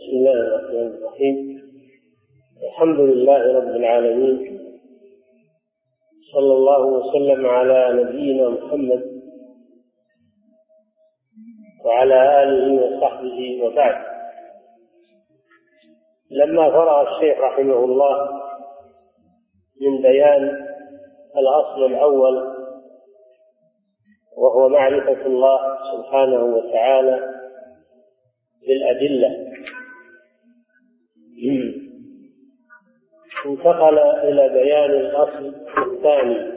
بسم الله الرحمن الرحيم. الحمد لله رب العالمين، صلى الله وسلم على نبينا محمد وعلى آله وصحبه وبعد. لما فرغ الشيخ رحمه الله من بيان الأصل الأول وهو معرفة الله سبحانه وتعالى بالأدلة، انتقل إلى بيان الأصل الثاني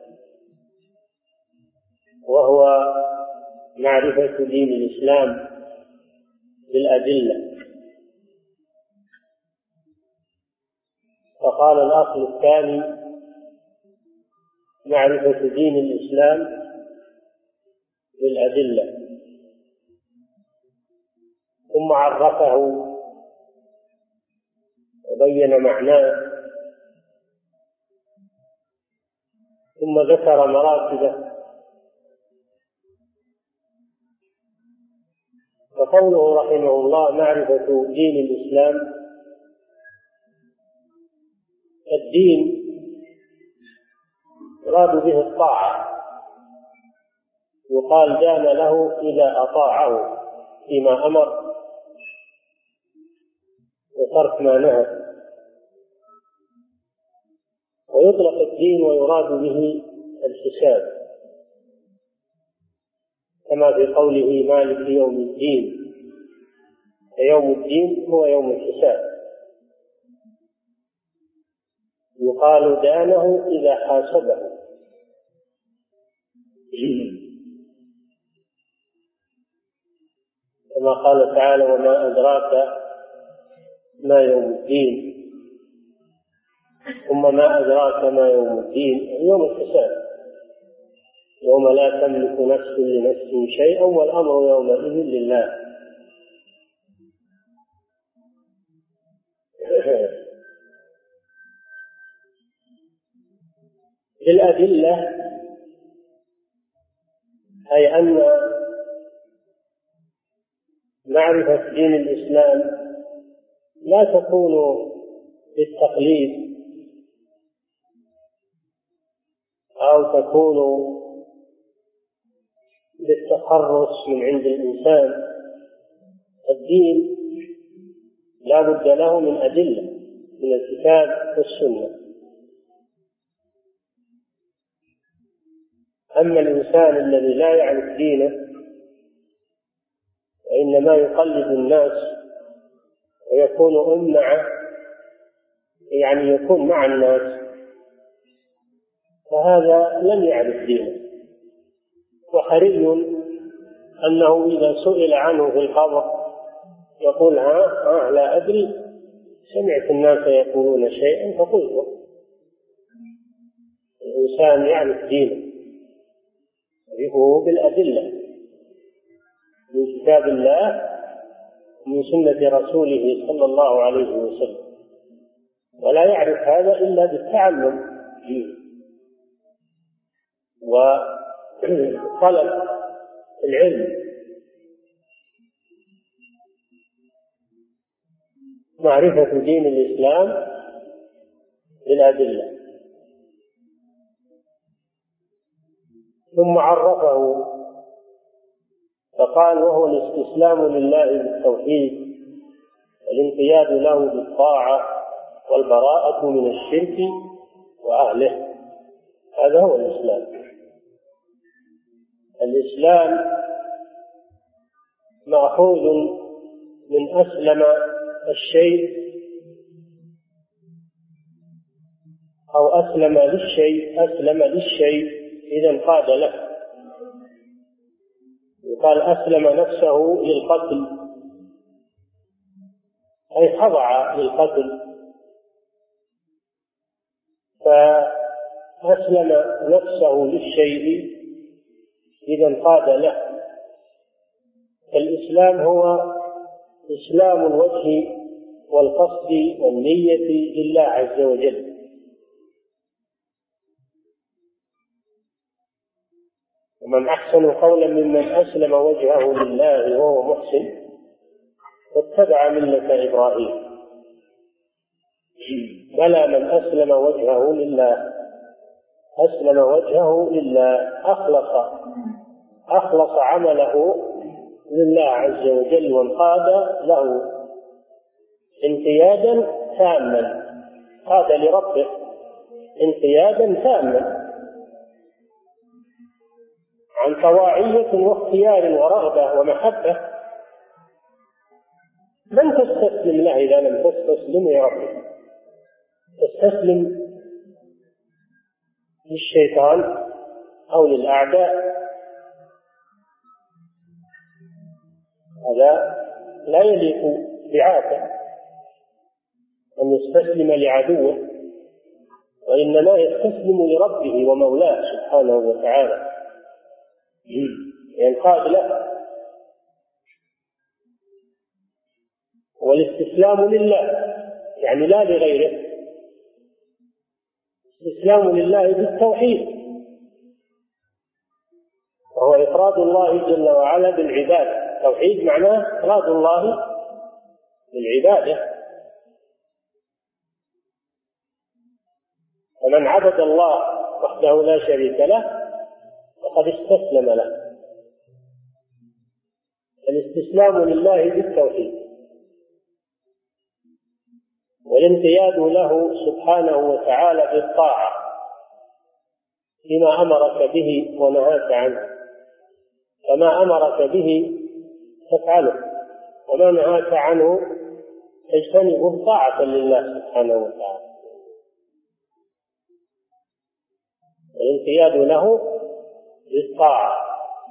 وهو معرفة دين الإسلام بالأدلة. فقال الأصل الثاني معرفة دين الإسلام بالأدلة، ثم عرفه وبين معناه، ثم ذكر مراتبه. فقوله رحمه الله معرفة دين الإسلام، الدين يراد به الطاعة، يقال دان له إذا أطاعه فيما أمر وترك ما نهى. ويطلق الدين ويراد به الحساب، كما في قوله مالك يوم الدين، فيوم الدين هو يوم الحساب. يقال دانه إذا حاسبه، كما قال تعالى وما أدراك ما يوم الدين، ثم ما أدراك ما يوم الدين يوم الحساب، يوم لا تملك نفس لنفس شيئا والأمر يومئذ لله. بالأدلة أي أن معرفة دين الإسلام لا تكون بالتقليد أو تكون بالتخرص من عند الإنسان. الدين لا بد له من أدلة من الكتاب والسنة. أما الإنسان الذي لا يعرف دينه وإنما يقلد الناس ويكون يكون مع الناس، فهذا لم يعرف دينه. وحري أنه إذا سئل عنه في الخبر يقول لا أدري، سمعت الناس يقولون شيئا فقلت. الإنسان يعرف دينه يعرفه بالأدلة من كتاب الله ومن سنة رسوله صلى الله عليه وسلم، ولا يعرف هذا إلا بالتعلم وطلب العلم. معرفة دين الإسلام بالأدلة. ثم عرفه فقال وهو الاستسلام لله بالتوحيد، الانقياد له بالطاعة، والبراءة من الشرك وأهله. هذا هو الإسلام. الإسلام مأخوذ من أسلم الشيء أو أسلم للشيء إذا انقاد له. يقال أسلم نفسه للقتل أي خضع للقتل، فأسلم نفسه للشيء إذا انقاد له. الإسلام هو إسلام الوجه والقصد والنية لله عز وجل. ومن أحسن قولا ممن أسلم وجهه لله وهو محسن واتبع ملة إبراهيم. بلى من أسلم وجهه لله أخلص عمله لله عز وجل وانقاد له انقيادا تاما، قاد لربه انقيادا تاما عن طواعية واختيار ورغبة ومحبة. من تستسلم له إذا لم تستسلم لربك؟ تستسلم للشيطان أو للأعداء، هذا لا يليق بعاقل أن يستسلم لعدوه، وإنما يستسلم لربه ومولاه سبحانه وتعالى، ينقاد له. والاستسلام لله يعني لا لغيره، استسلام لله بالتوحيد، وهو إفراد الله جل وعلا بالعبادة. التوحيد معناه إفراد الله بالعبادة. فمن عبد الله وحده لا شريك له فقد استسلم له. الاستسلام لله بالتوحيد والانقياد له سبحانه وتعالى بالطاعة فيما أمرك به ونهاك عنه، فما أمرك به تفعله وما نهاك عنه تجتنبه طاعة لله سبحانه وتعالى. الانقياد له بالطاعة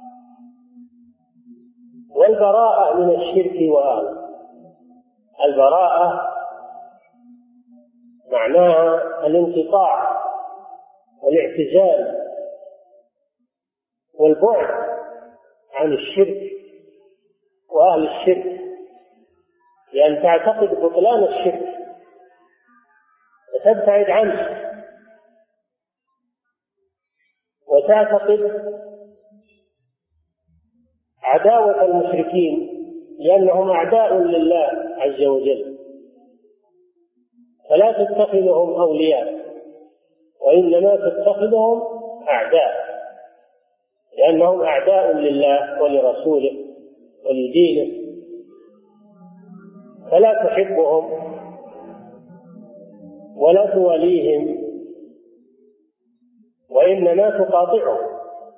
والبراءة من الشرك وأهله. البراءة معناها الانقطاع والاعتزال والبعد عن الشرك وأهل الشرك، لأن تعتقد بطلان الشرك وتبتعد عنه، وتعتقد عداوة المشركين لأنهم أعداء لله عز وجل، فلا تتخذهم أولياء وإنما تتخذهم أعداء، لأنهم أعداء لله ولرسوله ولدينه، فلا تحبهم ولا تواليهم، وإنما تقاطعهم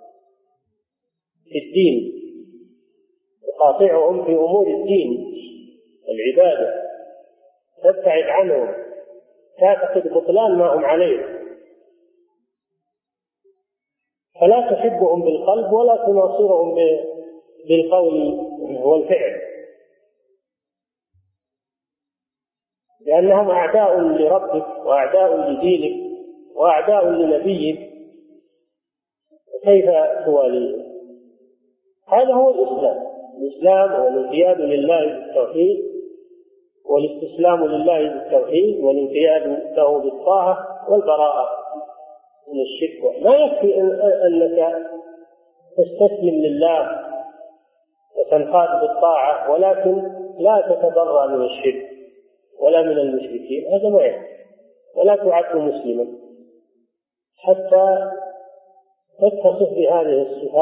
في الدين، تقاطعهم في أمور الدين العبادة، تبتعد عنهم، تعتقد بطلان ما هم عليه، فلا تحبهم بالقلب ولا تناصرهم بالقول والفعل، لأنهم أعداء لربك وأعداء لدينك وأعداء لنبيك، كيف تواليهم؟ هذا هو الإسلام هو الانقياد لله بالتوحيد والاستسلام لله بالتوحيد والانقياد له بالطاعة والبراءة من الشرك. ما يكفي أنك تستسلم لله وتنقاد بالطاعة ولكن لا تتبرأ من الشرك ولا من المشركين، هذا ما يكفي، ولا تعد مسلما حتى تتصف بهذه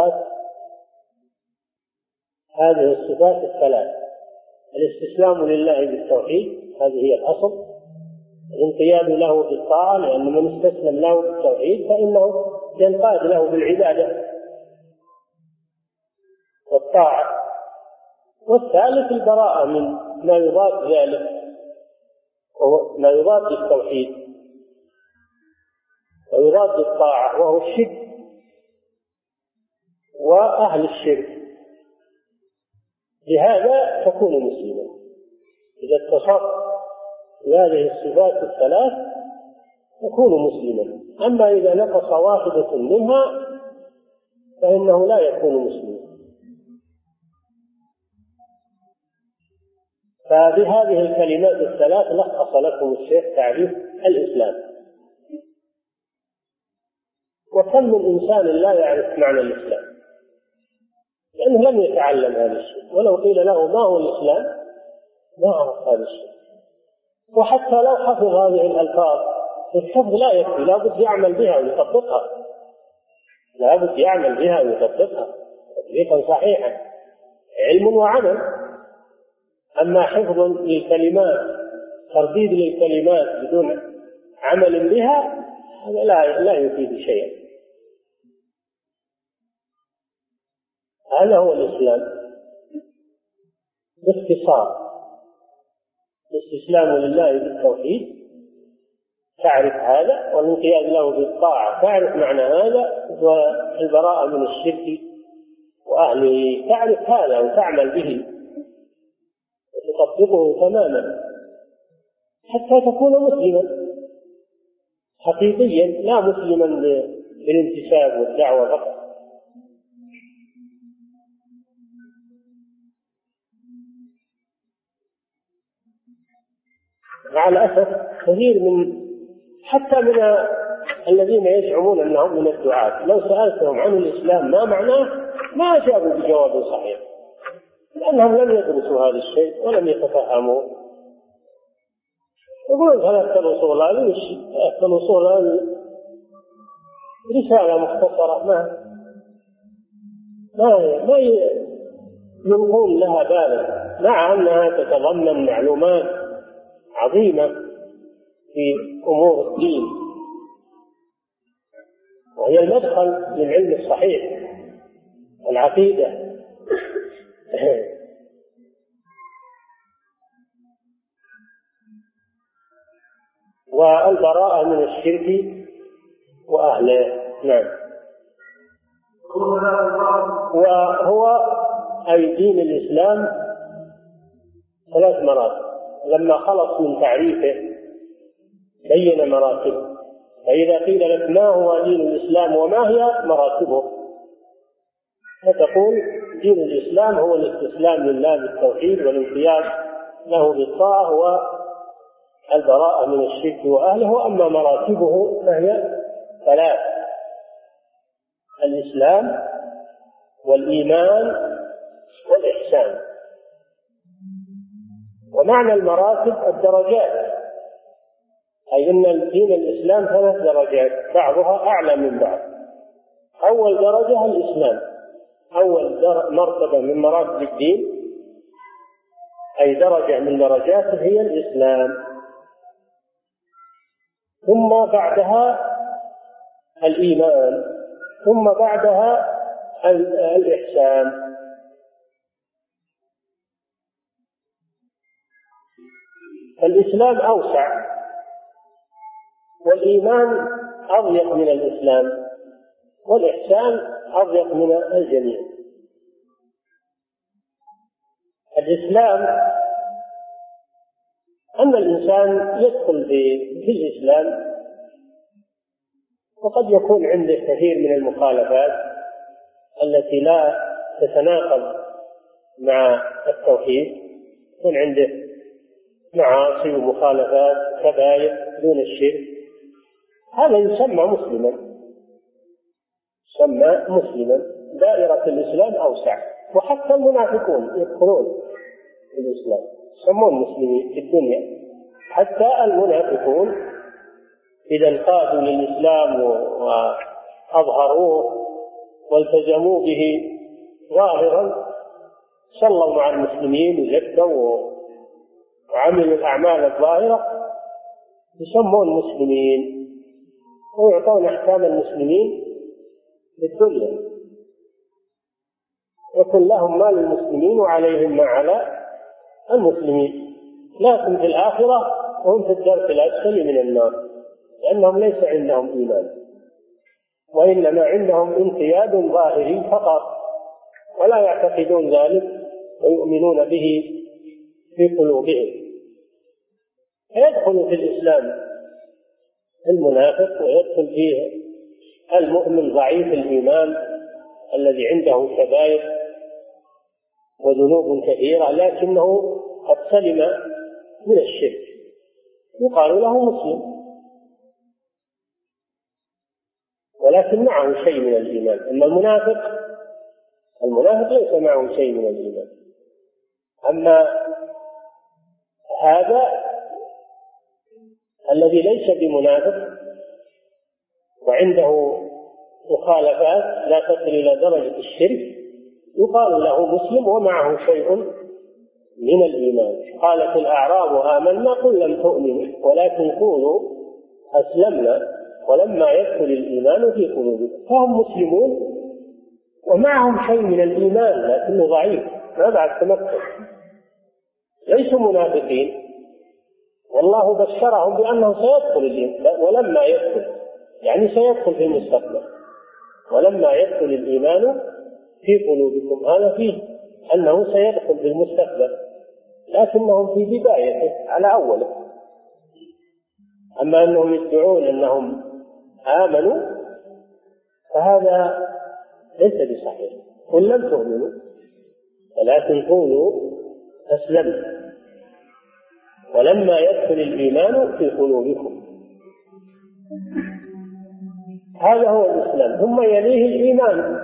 الصفات الثلاث: الاستسلام لله بالتوحيد، هذه هي الأصل، الانقياد له بالطاعة، لأن من استسلم له بالتوحيد فإنه ينقاد له بالعبادة والطاعة، والثالث البراءة من ما يضاد ذلك وهو ما يضاد التوحيد ويضاد الطاعة وهو الشرك وأهل الشرك. بهذا تكون مسلما، إذا اتصفت بهذه الصفات الثلاث تكون مسلما. أما إذا نقص واحدة منها فإنه لا يكون مسلما. فبهذه الكلمات الثلاث لخص لكم الشيخ تعريف الإسلام. وكم من إنسان لا يعرف معنى الإسلام لأنه لم يتعلم هذا الشيء، ولو قيل له ما هو الإسلام ما عرف هذا الشيء. وحتى لو حفظ هذه الألفاظ الحفظ لا يكفي، لا بد يعمل بها ويطبقها، لا بد يعمل بها ويطبقها تطبيقا صحيحا، علم وعمل. أما حفظ للكلمات، ترديد للكلمات بدون عمل بها، هذا لا يفيد شيئا. هذا هو الإسلام باختصار، الاستسلام لله بالتوحيد، تعرف هذا، والانقياد له بالطاعة، تعرف معنى هذا، والبراءة من الشرك وأهله، تعرف هذا وتعمل به وتطبقه تماما حتى تكون مسلما حقيقيا، لا مسلما بالانتساب والدعوة فقط. مع الأسف كثير حتى من الذين يزعمون أنهم من الدعاة لو سألتهم عن الإسلام ما معناه ما أجابوا بجواب صحيح، لأنهم لم يدرسوا هذا الشيء ولم يتفهموا. يقولون ثلاثة الأصول هذه ثلاثة الأصول هذه رسالة مختصرة ما يلقون لها بالا، مع أنها تتضمن معلومات عظيمة في أمور الدين، وهي المدخل للعلم الصحيح العقيدة. والبراءة من الشرك وأهله. نعم. وهو أي دين الإسلام 3 مراتب، لما خلص من تعريفه بين مراتبه. فإذا قيل لك ما هو دين الإسلام وما هي مراتبه، فتقول دين الإسلام هو الاستسلام لله بالتوحيد والانقياد له بالطاعة والبراءة من الشرك وأهله. وأما مراتبه فهي 3: الإسلام والإيمان والإحسان. ومعنى المراتب الدرجات، أي أن دين الإسلام 3 درجات بعضها أعلى من بعض. أول درجة الإسلام، أول مرتبة من مراتب الدين، أي درجة من درجاته هي الإسلام، ثم بعدها الإيمان، ثم بعدها الإحسان. الإسلام أوسع، والإيمان أضيق من الإسلام، والإحسان أضيق من الجميع. الإسلام أن الإنسان يدخل في الإسلام وقد يكون عنده كثير من المخالفات التي لا تتناقض مع التوحيد، يكون عنده معاصي ومخالفات كبائر دون الشرك، هذا يسمى مسلما، يسمى مسلما. دائرة الإسلام أوسع، وحتى المنافقون يدخلون في الإسلام يسمون مسلمين في الدنيا. حتى المنافقون إذا انقادوا للإسلام وأظهروه والتزموا به ظاهرا، صلوا مع المسلمين وزكوا وعملوا الأعمال الظاهرة، يسمون مسلمين ويعطون أحكام المسلمين في الدنيا، يكون لهم مال المسلمين وعليهم ما على المسلمين، لكن في الآخرة هم في الدرك الأسفل من النار، لأنهم ليس عندهم إيمان، وإنما عندهم انقياد ظاهري فقط، ولا يعتقدون ذلك ويؤمنون به في قلوبهم. يدخل في الإسلام المنافق، ويدخل فيه المؤمن ضعيف الإيمان الذي عنده كبائر وذنوب كثيرة لكنه قد سلم من الشرك، يقال له مسلم ولكن معه شيء من الإيمان. أما المنافق ليس معه شيء من الإيمان. أما هذا الذي ليس بمنافق وعنده مخالفات لا تصل إلى درجة الشرك يقال له مسلم ومعه شيء من الإيمان. قالت الأعراب آمنا قل لم تؤمنوا ولكن قولوا أسلمنا ولما يدخل الإيمان في قلوبكم. فهم مسلمون ومعهم شيء من الإيمان لكنه ضعيف ما بعد تمكن، ليسوا منافقين، والله بشرهم بأنه سيدخل الإيمان ولما يدخل، يعني سيدخل في المستقبل، ولما يدخل الإيمان في قلوبكم، هذا فيه أنه سيدخل في المستقبل لكنهم في بدايته على أوله. أما أنهم يدعون أنهم آمنوا فهذا ليس بصحيح. قل لم تؤمنوا ولكن قولوا أسلمنا ولما يدخل الإيمان في قلوبكم. هذا هو الإسلام. ثم يليه الإيمان.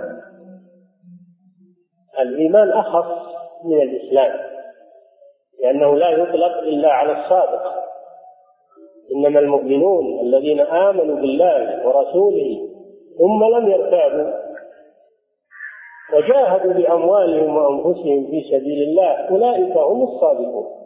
الإيمان أخص من الإسلام لأنه لا يطلق إلا على الصادق. إنما المؤمنون الذين آمنوا بالله ورسوله ثم لم يرتابوا وجاهدوا بأموالهم وأنفسهم في سبيل الله أولئك هم الصادقون.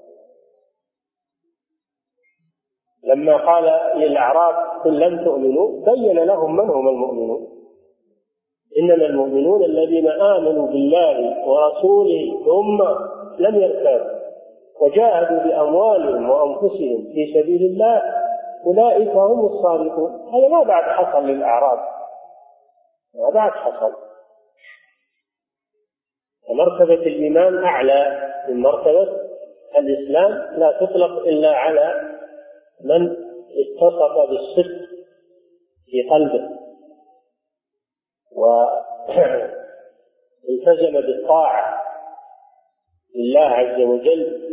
لما قال للأعراب قل لم تؤمنوا بين لهم من هم المؤمنون. إنما المؤمنون الذين آمنوا بالله ورسوله ثم لم يرتابوا وجاهدوا بأموالهم وأنفسهم في سبيل الله أولئك هم الصادقون. هذا ما بعد حصل للأعراب، ما بعد حصل. ومرتبة الإيمان أعلى من مرتبة الإسلام، لا تطلق إلا على من اتصف بالصدق في قلبه والتزم بالطاعة لله عز وجل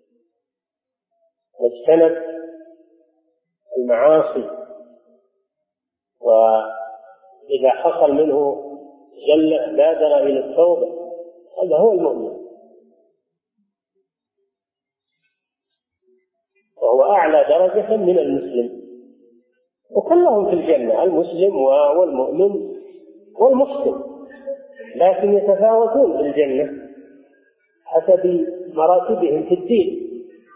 واجتنب المعاصي، وإذا حصل منه زلة بادر إلى التوبة. هذا هو المؤمن، وهو أعلى درجة من المسلم. وكلهم في الجنة، المسلم والمؤمن والمحسن، لكن يتفاوتون في الجنة حسب مراتبهم في الدين.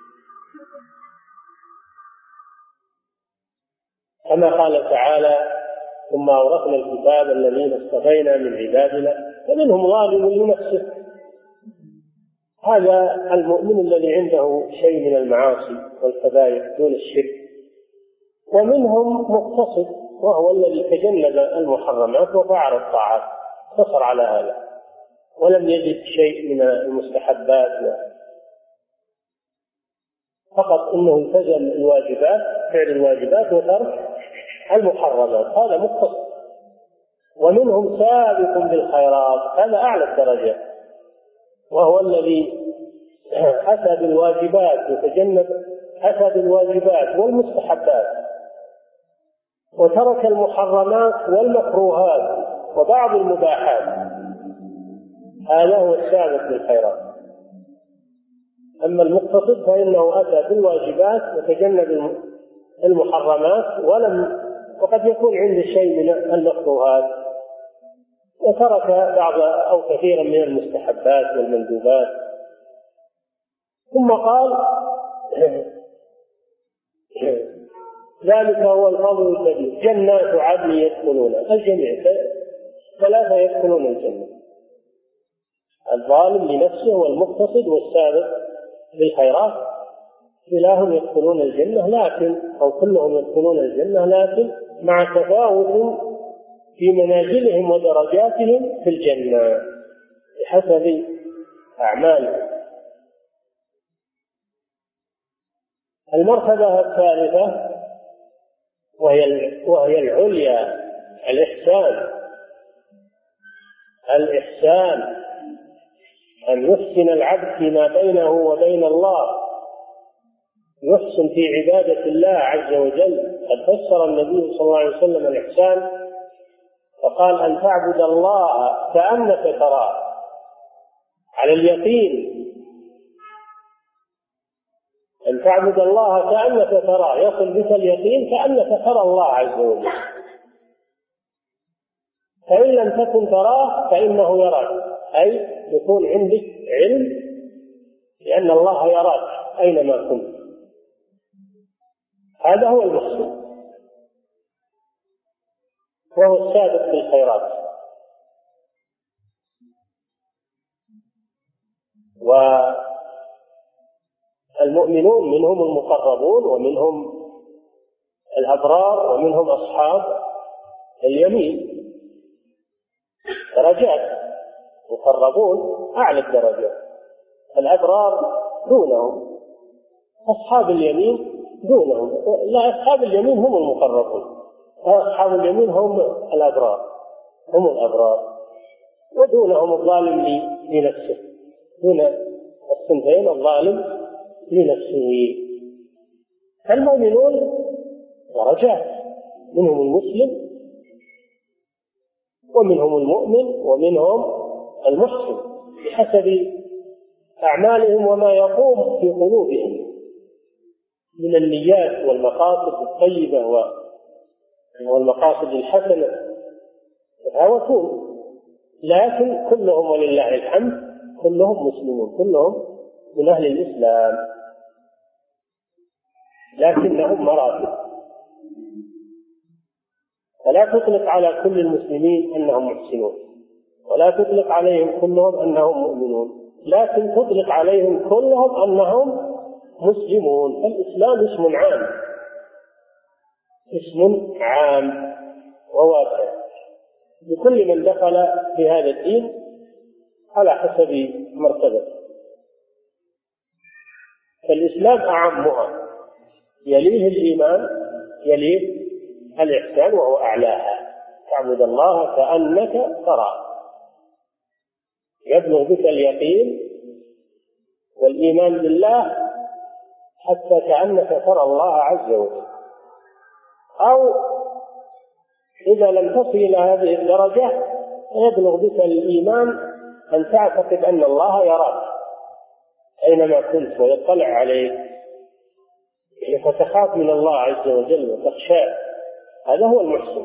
كما قال تعالى ثم أورثنا الكتاب الذين اصطفينا من عبادنا فمنهم ظالم لنفسه. هذا المؤمن الذي عنده شيء من المعاصي والكبائر دون الشرك. ومنهم مقتصد وهو الذي تجنب المحرمات وفعل الطاعات، اقتصر على هذا ولم يجد شيء من المستحبات، فقط انه التزم الواجبات، فعل الواجبات وترك المحرمات، هذا مقتصد. ومنهم سابق بالخيرات، هذا اعلى الدرجات، وهو الذي أتى بالواجبات وتجنب، أتى بالواجبات والمستحبات وترك المحرمات والمكروهات وبعض المباحات، هذا هو السابق بالخيرات. أما المقتصد فإنه أتى بالواجبات وتجنب المحرمات وقد يكون عنده شيء من المكروهات وترك بعض أو كثيرا من المستحبات والمندوبات. ثم قال ذلك هو الفضل الكبير جنات عدن يدخلون الجميع، ثلاثة يدخلون الجنة: الظالم لنفسه والمقتصد والسابق بالخيرات، كلاهم يدخلون الجنة، لكن أو كلهم يدخلون الجنة لكن مع تفاوت في منازلهم ودرجاتهم في الجنة بحسب أعمالهم. المرتبة الثالثة وهي العليا، الإحسان أن يحسن العبد فيما بينه وبين الله، يحسن في عبادة الله عز وجل. قد فسر النبي صلى الله عليه وسلم الإحسان فقال أن تعبد الله كأنك تراه على اليقين، أن تعبد الله كأنك تراه، يصل بك اليقين كأنك ترى الله عز وجل. فإن لم تكن تراه فإنه يراك، أي يكون عندك علم لأن الله يراك أينما كنت. هذا هو المقصود، وهو السابق في الخيرات. والمؤمنون منهم المقربون ومنهم الأبرار ومنهم أصحاب اليمين، درجات. مقربون أعلى الدرجات، الأبرار دونهم، أصحاب اليمين دونهم. لا، أصحاب اليمين هم المقربون، أصحاب اليمين هم الأبرار، هم الأبرار، ودونهم الظالم لنفسه، دون الصنفين الظالم لنفسه. المؤمنون درجات، منهم المسلم ومنهم المؤمن ومنهم المحسن بحسب أعمالهم وما يقوم في قلوبهم من النيات والمقاصد الطيبة والمقاصد الحسنة يتفاوتون، لكن كلهم ولله الحمد كلهم مسلمون، كلهم من أهل الإسلام، لكنهم مراتب. فلا تطلق على كل المسلمين أنهم محسنون، ولا تطلق عليهم كلهم أنهم مؤمنون، لكن تطلق عليهم كلهم أنهم مسلمون. الإسلام اسم عام، اسم عام وواسع لكل من دخل في هذا الدين على حسب مرتبته. فالإسلام أعمها، يليه الإيمان، يليه الإحسان وهو أعلاها، تعبد الله كأنك تراه، يبلغ بك اليقين والإيمان بالله حتى كأنك ترى الله عز وجل. أو إذا لم تصل إلى هذه الدرجة يبلغ بك الإيمان أن تعتقد أن الله يراك أينما كنت ويطلع عليك، فتخاف من الله عز وجل وتخشاه. هذا هو المحسن.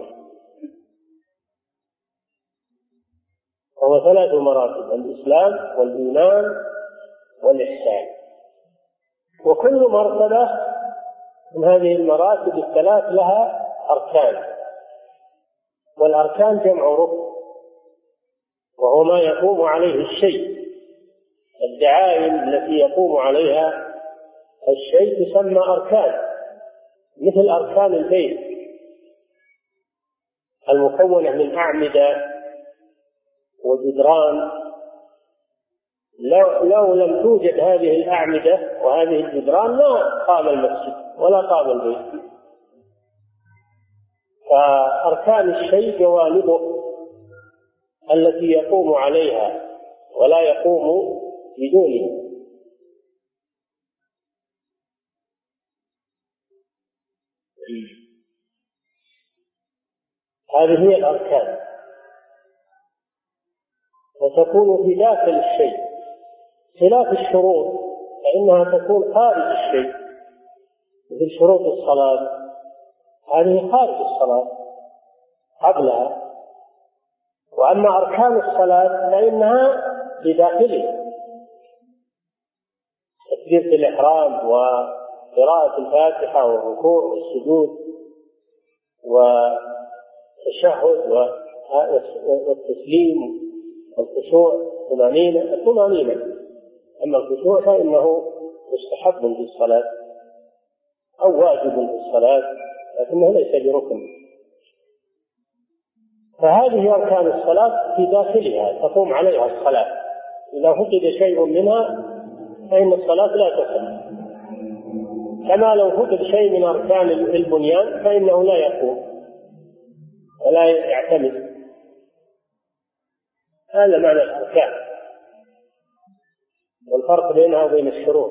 هو 3 مراتب: الإسلام والإيمان والإحسان. وكل مرتبة من هذه المراتب الثلاث لها أركان، والأركان جمع ركن، وهو ما يقوم عليه الشيء. الدعائم التي يقوم عليها الشيء تسمى أركان، مثل أركان البيت المكونة من أعمدة وجدران. لو لم توجد هذه الأعمدة وهذه الجدران ما قام المسجد ولا قام البيت. فأركان الشيء جوانبه التي يقوم عليها ولا يقوم بدونها. هذه هي الأركان، وتكون في داخل الشيء، خلاف الشروط فإنها تكون خارج الشيء، مثل شروط الصلاة، هذه خارج الصلاة قبلها. وأما أركان الصلاة فإنها في داخلها، تكبيرة الإحرام وقراءة الفاتحة والركوع والسجود والتشهد والتسليم والخشوع، الطمأنينة. أما الخشوع فإنه مستحب في الصلاة أو واجب في الصلاة، لكنه ليس بركن. فهذه أركان الصلاة في داخلها تقوم عليها الصلاة. إذا فقد شيء منها فإن الصلاة لا تصح، كما لو فقد شيء من أركان البنيان فإنه لا يقوم ولا يعتمد. هذا معنى الأركان والفرق بينها وبين الشروط.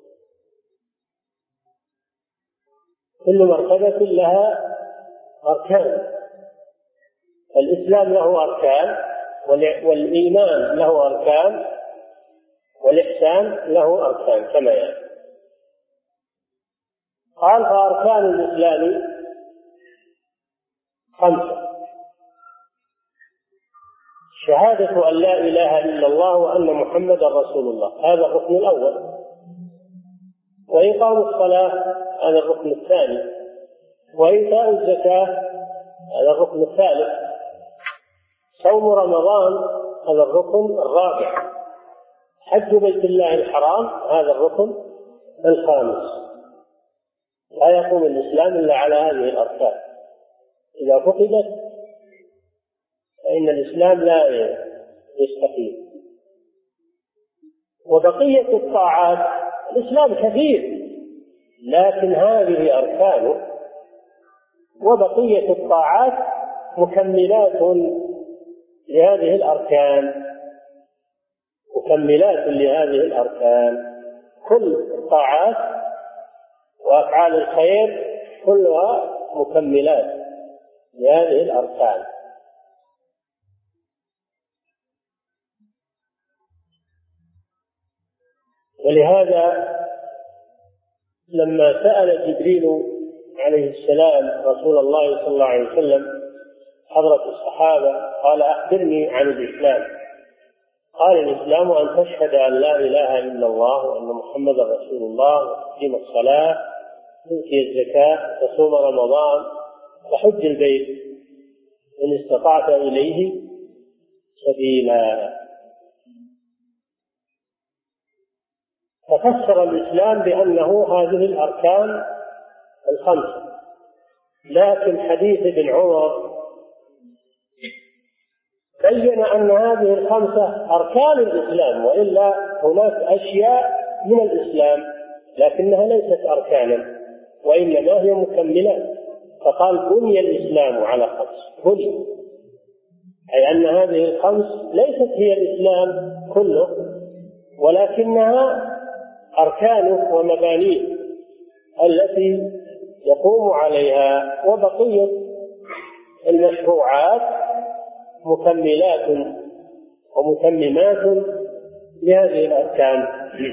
كل مرتبة لها أركان. الإسلام له أركان، والإيمان له أركان، والإحسان له أركان كما يعني. قال فأركان الإسلام 5: شهادة أن لا إله إلا الله وأن محمدا رسول الله، هذا الركن الأول. وإقام الصلاة، هذا الركن الثاني. وإيتاء الزكاة، هذا الركن الثالث. صوم رمضان، هذا الركن الرابع. حج بيت الله الحرام، هذا الركن الخامس. لا يقوم الإسلام إلا على هذه الأركان، إذا فقدت فإن الإسلام لا يستقيم. وبقية الطاعات، الإسلام كثير لكن هذه أركانه، وبقية الطاعات مكملات لهذه الأركان، مكملات لهذه الأركان. كل الطاعات وأفعال الخير كلها مكملات لهذه الأركان. ولهذا لما سأل جبريل عليه السلام رسول الله صلى الله عليه وسلم حضرة الصحابة قال أخبرني عن الإسلام، قال الإسلام أن تشهد أن لا إله إلا الله وأن محمدا رسول الله، وتقيم الصلاة، تؤتي الزكاة، تصوم رمضان، وحج البيت إن استطعت إليه سبيلا. ففسر الإسلام بأنه هذه الأركان 5. لكن حديث ابن عمر بين أن هذه 5 أركان الإسلام، وإلا هناك أشياء من الإسلام لكنها ليست أركانا وإنما هي مكملات. فقال بني الإسلام على 5، بني، أي أن هذه 5 ليست هي الإسلام كله، ولكنها أركانه ومبانيه التي يقوم عليها، وبقية المشروعات مكملات ومتممات لهذه الأركان.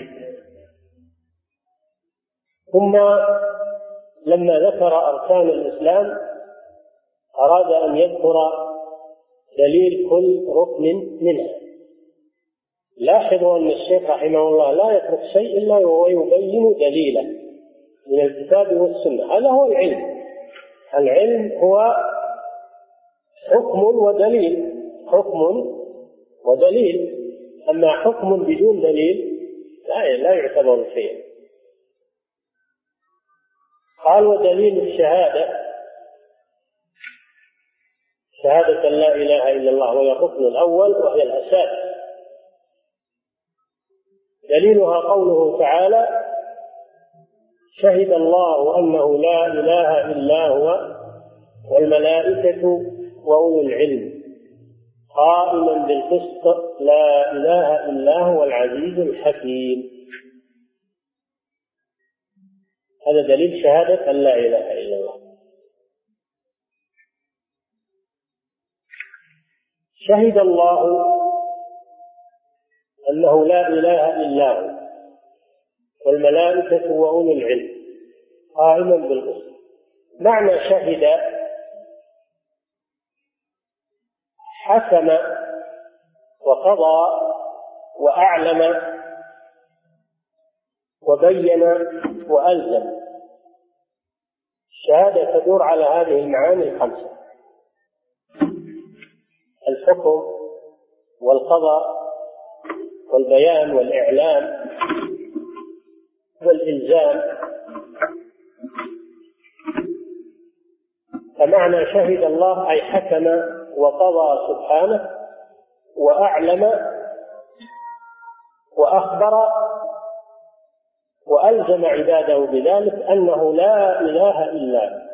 ثم لما ذكر أركان الإسلام أراد أن يذكر دليل كل ركن منها. لاحظوا أن الشيخ رحمه الله لا يترك شيء إلا وهو يبين دليله من الكتاب والسنة. هذا هو العلم. العلم هو حكم ودليل، حكم ودليل. أما حكم بدون دليل لا يعتبر شيئا. قال ودليل الشهادة، شهادة لا إله إلا الله وهي الركن الأول وهي الأساس. دليلها قوله تعالى شهد الله أنه لا إله إلا هو والملائكة وأولو العلم قائما بالقسط لا إله إلا هو العزيز الحكيم. هذا دليل شهادة أن لا إله إلا الله. شهد الله أنه لا إله إلا هو والملائكة وأولو العلم قائما بالقسط. معنى شهد حكم وقضى وأعلم وبين وألزم. الشهادة تدور على هذه المعاني 5: الحكم والقضاء والبيان والإعلام والإلزام. فمعنى شهد الله أي حكم وقضى سبحانه وأعلم وأخبر وألزم عباده بذلك أنه لا إله إلا هو.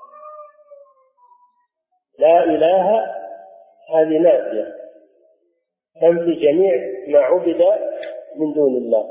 لا إله هذه نافية تنفي جميع ما عبد من دون الله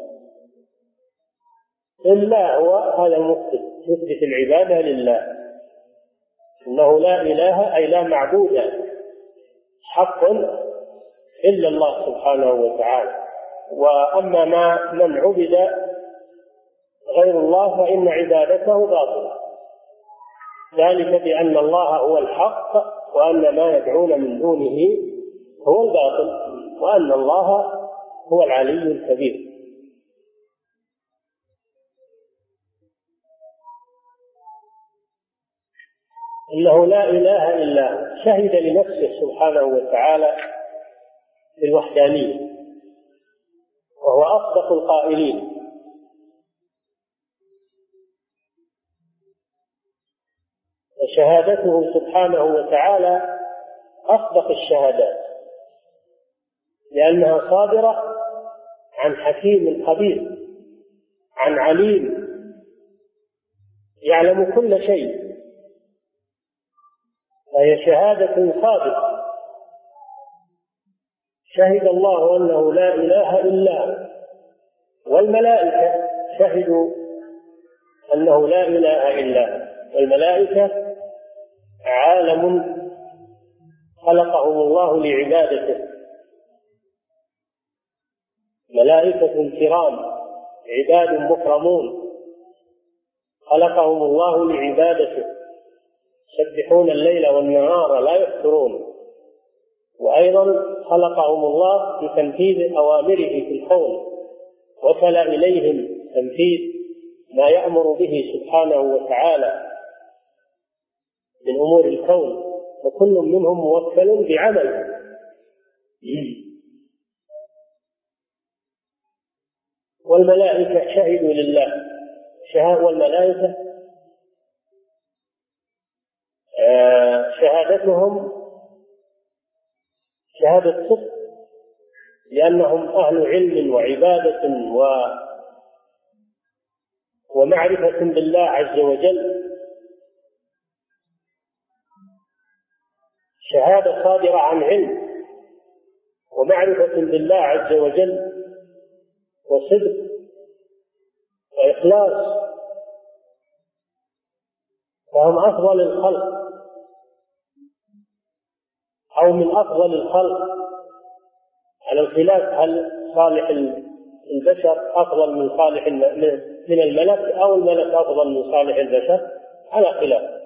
إلا هو، هذا مثبت العبادة لله. إنه لا إله أي لا معبود حق إلا الله سبحانه وتعالى. وأما من عبد غير الله فإن عبادته باطلة، ذلك بأن الله هو الحق وأن ما يدعون من دونه هو الباطل وأن الله هو العلي الكبير. إنه لا إله إلا هو، شهد لنفسه سبحانه وتعالى بالوحدانية وهو أصدق القائلين. وشهادته سبحانه وتعالى أصدق الشهادات لأنها صادرة عن حكيم خبير، عن عليم يعلم كل شيء، فهي شهادة صادقة. شهد الله أنه لا إله إلا هو، والملائكة شهدوا أنه لا إله إلا هو. والملائكة عالم خلقهم الله لعبادته، ملائكة كرام عباد مكرمون خلقهم الله لعبادته، يسبحون الليل والنهار لا يفترون. وأيضا خلقهم الله لتنفيذ أوامره في الكون، وكل إليهم تنفيذ ما يأمر به سبحانه وتعالى من أمور الكون، وكل منهم موكل بعمل. والملائكة شهدوا لله، والملائكة شهادتهم شهادة صدق، لأنهم أهل علم وعبادة ومعرفة بالله عز وجل، شهادة صادرة عن علم ومعرفة بالله عز وجل وصدق وإخلاص، فهم أفضل الخلق أو من أفضل الخلق على الخلاف هل صالح البشر أفضل من صالح من الملك أو الملك أفضل من صالح البشر، على خلاف.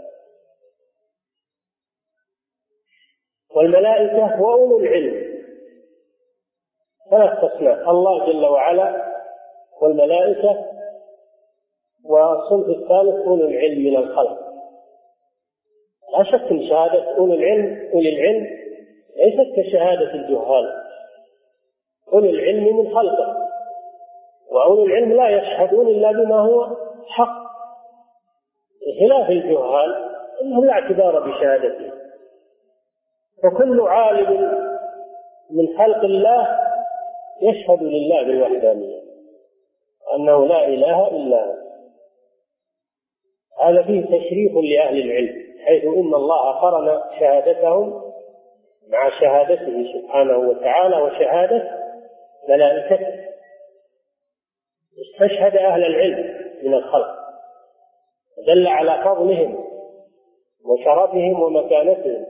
والملائكة وأولو العلم فلا استثناء، الله جل وعلا والملائكة، والصنف الثالث أولو العلم من الخلق. لا شك أن شهادة أولي العلم ليست كشهادة الجهال، أولي العلم من خلقه، وأولي العلم لا يشهدون إلا بما هو حق، بخلاف الجهال إنهم لا اعتبار بشهادته. فكل عالم من خلق الله يشهد لله بالوحدانية أنه لا إله إلا هو. هذا فيه تشريف لأهل العلم، حيث إن الله قرن شهادتهم مع شهادته سبحانه وتعالى وشهادة ملائكته، استشهد أهل العلم من الخلق، دل على فضلهم وشرفهم ومكانتهم،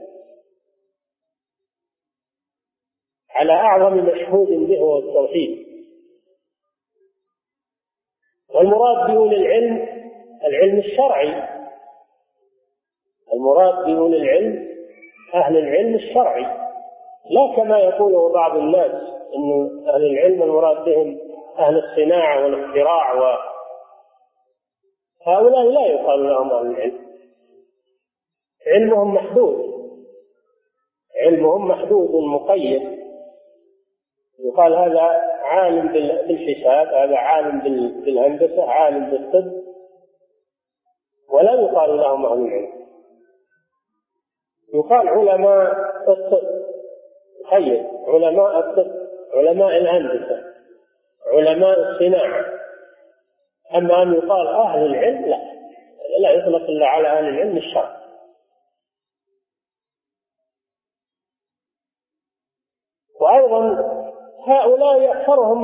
على أعظم مشهود به هو التوحيد. والمراد بأولي العلم الشرعي، المراد بأولي العلم أهل العلم الشرعي، لا كما يقوله بعض الناس إن أهل العلم المراد بهم أهل الصناعة والاختراع، هؤلاء لا يقال لهم أهل العلم، علمهم محدود مقيد، يقال هذا عالم بالحساب، هذا عالم بالهندسة، عالم بالطب، ولا يقال لهم أهل العلم. يقال علماء الطب، خير علماء الطب، علماء الهندسة، علماء الصناعة. أما أن يقال أهل العلم لا يطلق إلا على أهل العلم الشرعي. وأيضا هؤلاء أكثرهم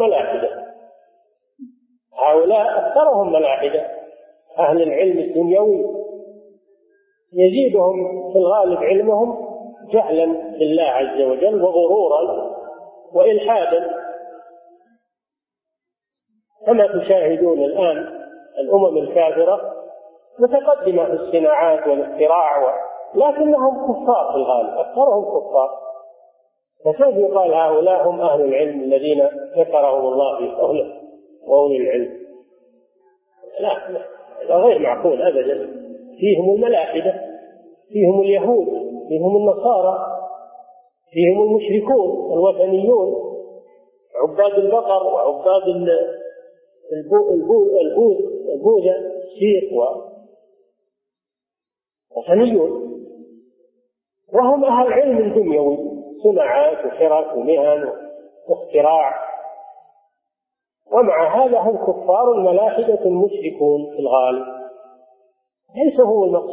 ملاحدة، أهل العلم الدنيوي يزيدهم في الغالب علمهم جهلا بالله عز وجل وغرورا وإلحادا، كما تشاهدون الآن الأمم الكافرة متقدمة في الصناعات والاختراع لكنهم كفار في الغالب، أكثرهم كفار. فكيف يقال هؤلاء هم أهل العلم الذين ذكرهم الله في قوله وأولي العلم؟ لا، هذا غير معقول أبدا. فيهم الملاحدة، فيهم اليهود، فيهم النصارى، فيهم المشركون الوثنيون، عباد البقر وعباد البوذا، السيخ وثنيون، وهم أهل علم دنيوي، صناعات وحرف ومهن واختراع، ومع هذا هم كفار ملاحدة مشركون في الغالب. ليسوا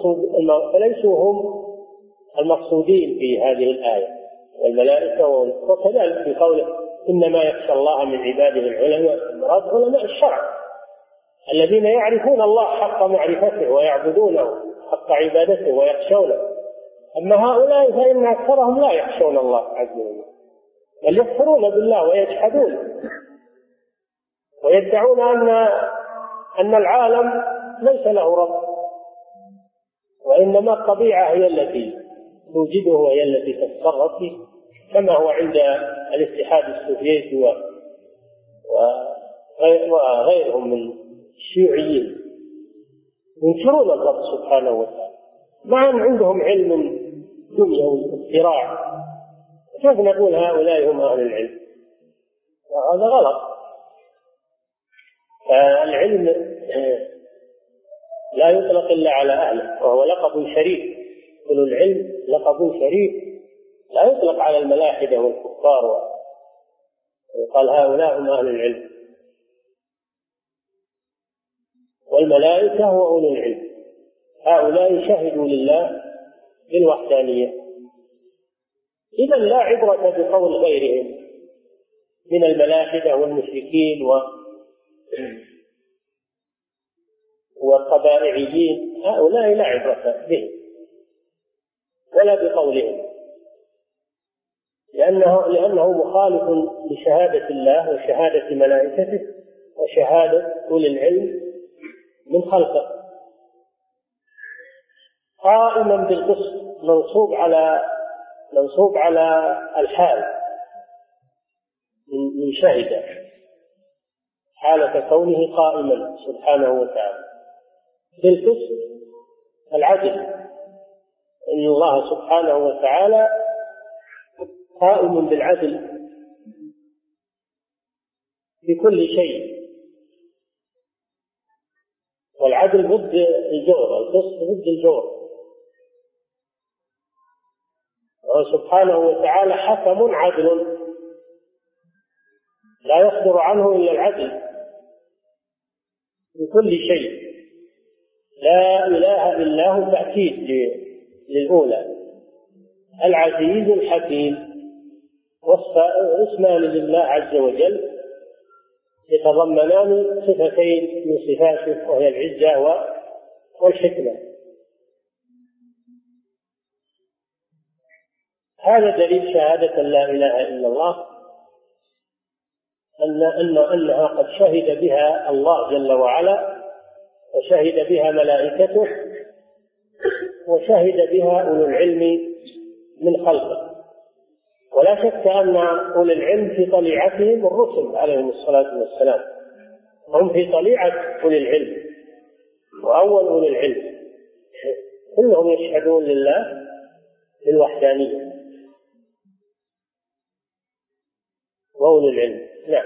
هم المقصودين في هذه الآية والملائكة، وكذلك في قوله إنما يخشى الله من عباده العلماء. المراد علماء الشرع الذين يعرفون الله حق معرفته ويعبدونه حق عبادته ويخشونه. أما هؤلاء فإن أكثرهم لا يخشون الله عز وجل، بل يكفرون بالله ويجحدون ويدعون أن العالم ليس له رب، وإنما الطبيعة هي التي توجده وهي التي تتصرف فيه، كما هو عند الاتحاد السوفيتي وغيرهم من الشيوعيين، ينكرون الرب سبحانه وتعالى مع أن عندهم علم دنيوي واختراع. كيف نقول هؤلاء هم أهل العلم؟ هذا غلط. العلم لا يطلق إلا على أهله، وهو لقب شريف. أولو العلم لقب شريف لا يطلق على الملاحدة والكفار، وقال هؤلاء هم أهل العلم. والملائكة وأولو العلم هؤلاء شهدوا لله بالوحدانية. إذا لا عبرة بقول غيرهم من الملاحدة والمشركين والطبائعيين، هؤلاء لا عبرة بهم ولا بقولهم، لأنه مخالف لشهادة الله وشهادة ملائكته وشهادة أولي العلم من خلقه. قائما بالقسط منصوب على الحال من شهد، حالة كونه قائما سبحانه وتعالى بالقسط العدل، إن الله سبحانه وتعالى قائم بالعدل في كل شيء، والعدل ضد الجور، القسط ضد الجور. سبحانه وتعالى حكم عدل لا يصدر عنه إلا العدل في كل شيء. لا إله إلا هو، تأكيد للأولى. العزيز الحكيم، اسمان لله عز وجل يتضمنان صفتين من صفاته، وهي العزة والحكمة. هذا دليل شهادة لا إله إلا الله، أنها قد شهد بها الله جل وعلا، وشهد بها ملائكته، وشهد بها أولو العلم من خلقه. ولا شك أن أولي العلم في طليعتهم الرسل عليهم الصلاة والسلام، هم في طليعة أولي العلم وأول أولي العلم، كلهم يشهدون لله بالوحدانية وأولي العلم. نعم.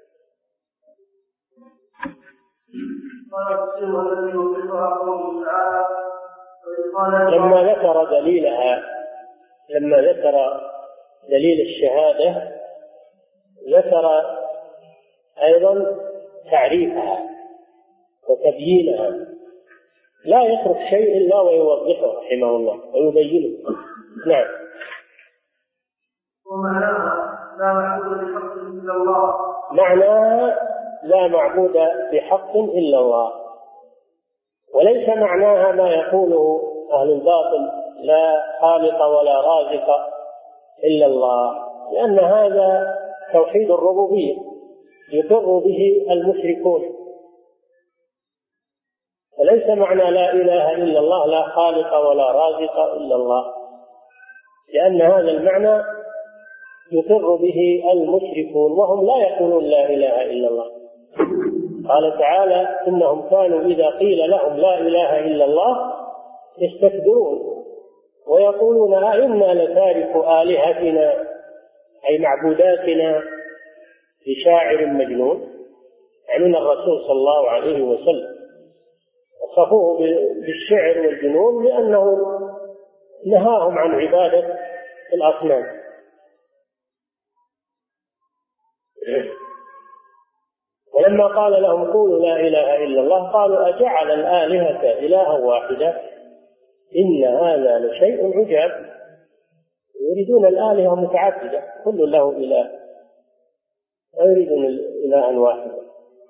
لما ذكر دليلها، لما ذكر دليل الشهادة، ذكر أيضا تعريفها وتبيينها، لا يترك شيء إلا ويوضحه رحمه الله ويبينه. نعم. ومعناها لا معبود بحق إلا الله، معناها لا معبود بحق إلا الله، وليس معناها ما يقوله أهل الباطل لا خالق ولا رازق إلا الله، لأن هذا توحيد الربوبية يقر به المشركون، وليس معنى لا إله إلا الله لا خالق ولا رازق إلا الله، لأن هذا المعنى يقر به المشركون وهم لا يقولون لا إله إلا الله. قال تعالى: إنهم كانوا إذا قيل لهم لا إله إلا الله يستكبرون ويقولون أئنا لتاركوا آلهتنا أي معبوداتنا لشاعر مجنون، يعني الرسول صلى الله عليه وسلم وصفوه بالشعر والجنون لأنه نهاهم عن عبادة الأصنام. ولما قال لهم قولوا لا إله إلا الله قالوا أجعل الآلهة إلها واحدا إن هذا لشيء عجاب. يريدون الآلهة متعددة كل له إله، لا يريدون إلها واحدا.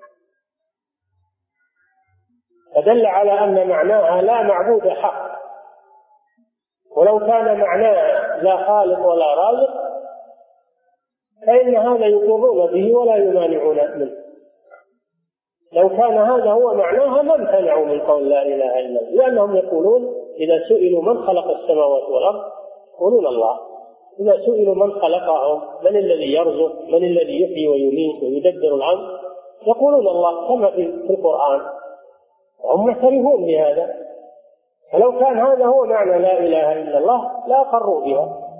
فدل على أن معناها لا معبود حق، ولو كان معناها لا خالق ولا رازق فإن هذا يقرون به ولا يمانعون منه. لو كان هذا هو معناها ما امتنعوا من قول لا إله إلا الله، لأنهم يقولون إذا سئلوا من خلق السماوات والأرض يقولون الله. إذا سئلوا من خلقهم، من الذي يرزق، من الذي يحيي ويميت ويدبر الأمر، يقولون الله كما في القرآن، وهم معترفون بهذا. فلو كان هذا هو معنى لا إله إلا الله لا أقروا بها،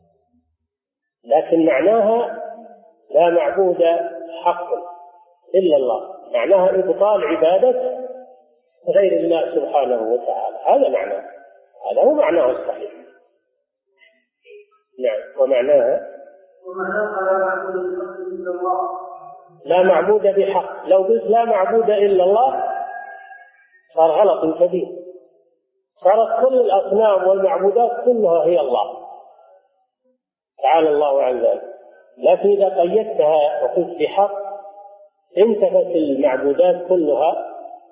لكن معناها لا معبود حق إلا الله، معناها إبطال عبادة غير الله سبحانه وتعالى. هذا معناه، هذا هو معناه الصحيح. نعم. ومعناها لا معبود بحق. لو قلت لا معبود إلا الله صار غلط كبير، صارت كل الأصنام والمعبودات كلها هي الله تعالى الله عن ذلك. لكن إذا قيدتها وقلت بحق انتفت المعبودات كلها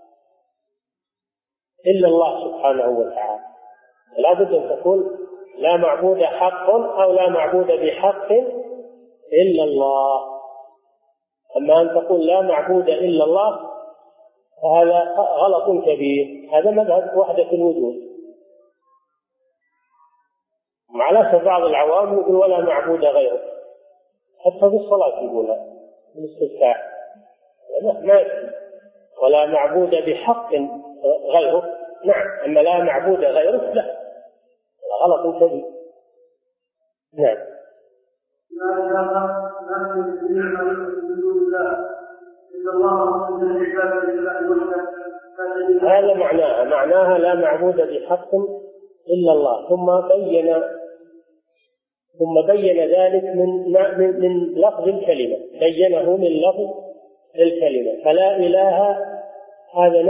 إلا الله سبحانه وتعالى. لا بد أن تقول لا معبود حق أو لا معبود بحق إلا الله. أما أن تقول لا معبود إلا الله فهذا غلط كبير. هذا مذهب وحدة الوجود. على بعض العوام يقول ولا معبود غيره، حتى في الصلاة يقولها الاستفتاح ما يكفي. ولا معبود بحق غيره، نعم، أما لا معبود غيره لا، غلط كبير. نعم. هذا معناها لا معبود بحق إلا الله. ثم بين ذلك من لفظ الكلمة، بينه من لفظ الكلمة. فلا إله هذا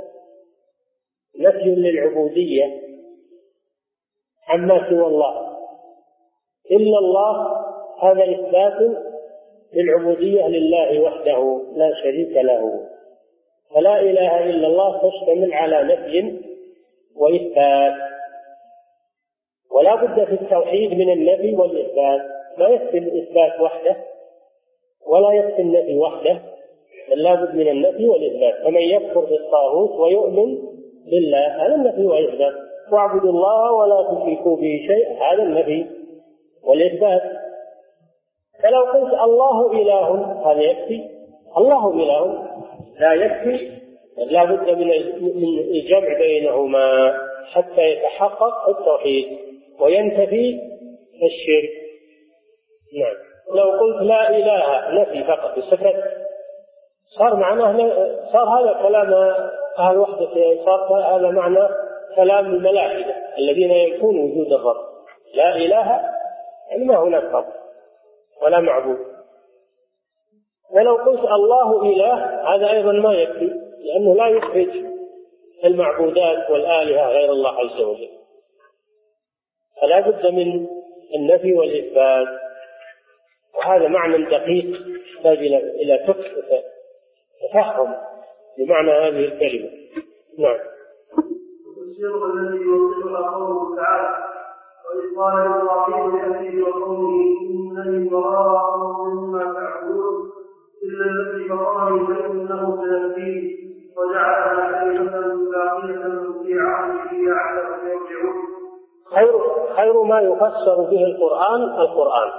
نفي للعبودية عما سوى الله. إلا الله هذا إثبات للعبودية لله وحده لا شريك له. فلا إله إلا الله تشتمل على نفي وإثبات، ولا بد في التوحيد من النفي والإثبات. لا يكفي الإثبات وحده ولا يكفي النفي وحده، بل لا بد من النفي والإثبات. فمن يكفر بالطاغوت ويؤمن بالله هذا النفي والإثبات. واعبدوا الله ولا تشركوا به شيء هذا النفي والإثبات. فلو قلت الله إله هذا يكفي؟ الله إله لا يكفي، لا بد من الجمع بينهما حتى يتحقق التوحيد وينتفي الشرك. نعم. لو قلت لا إله نفي فقط وسكت صار معناه صار هذا كلام أهل وحدة، صار هذا معنى كلام الملائكة الذين ينفون وجود الرب. لا إله يعني ما هناك رب ولا معبود. ولو قلت الله إله هذا أيضا ما يكفي، لأنه لا يخرج المعبودات والآلهة غير الله عز وجل. فلا بد من النفي والإثبات، وهذا معنى دقيق يحتاج إلى تفهم بمعنى هذه الكلمة. نعم. الشرك الذي يوصلها قوله تعالى: وإذ قال إبراهيم لأبيه وقومه إنني براء مما تعبدون إلا الذي فطرني فإنه سيهدين. وجعلها كلمة باقية في عهده لعلهم يرجعون. خير ما يفسر به القرآن.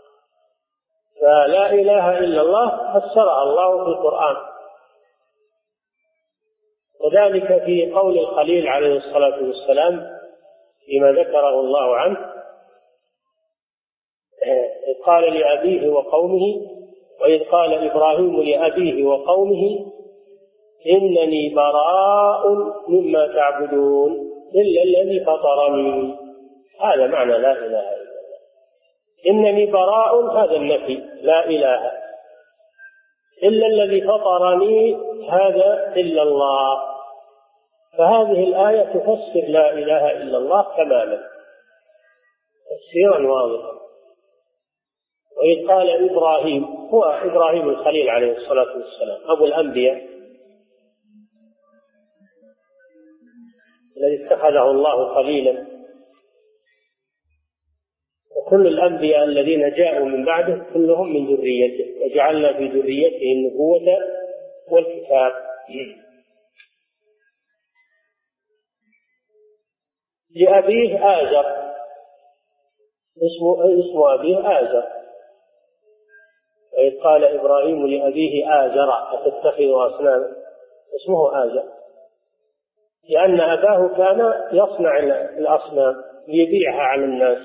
فلا إله إلا الله فسرها الله في القرآن، وذلك في قول الخليل عليه الصلاة والسلام فيما ذكره الله عنه، إذ قال لأبيه وقومه، وإذ قال إبراهيم لأبيه وقومه إنني براء مما تعبدون إلا الذي فطرني. هذا معنى لا إله إلا الله. إنني براء هذا النفي، لا إله، إلا الذي فطرني هذا إلا الله. فهذه الآية تفسر لا إله إلا الله كمالا تفسيرا واضحا. وإذ قال إبراهيم، هو إبراهيم الخليل عليه الصلاة والسلام أبو الأنبياء الذي اتخذه الله خليلا، وكل الأنبياء الذين جاءوا من بعده كلهم من ذريته، وجعلنا في ذريته النبوة والكتاب. لأبيه آزر، اسم أبيه آزر. وإذ قال إبراهيم لأبيه آزر أتتخذ أصناما، اسمه آزر، لأن أباه كان يصنع الأصنام ليبيعها على الناس،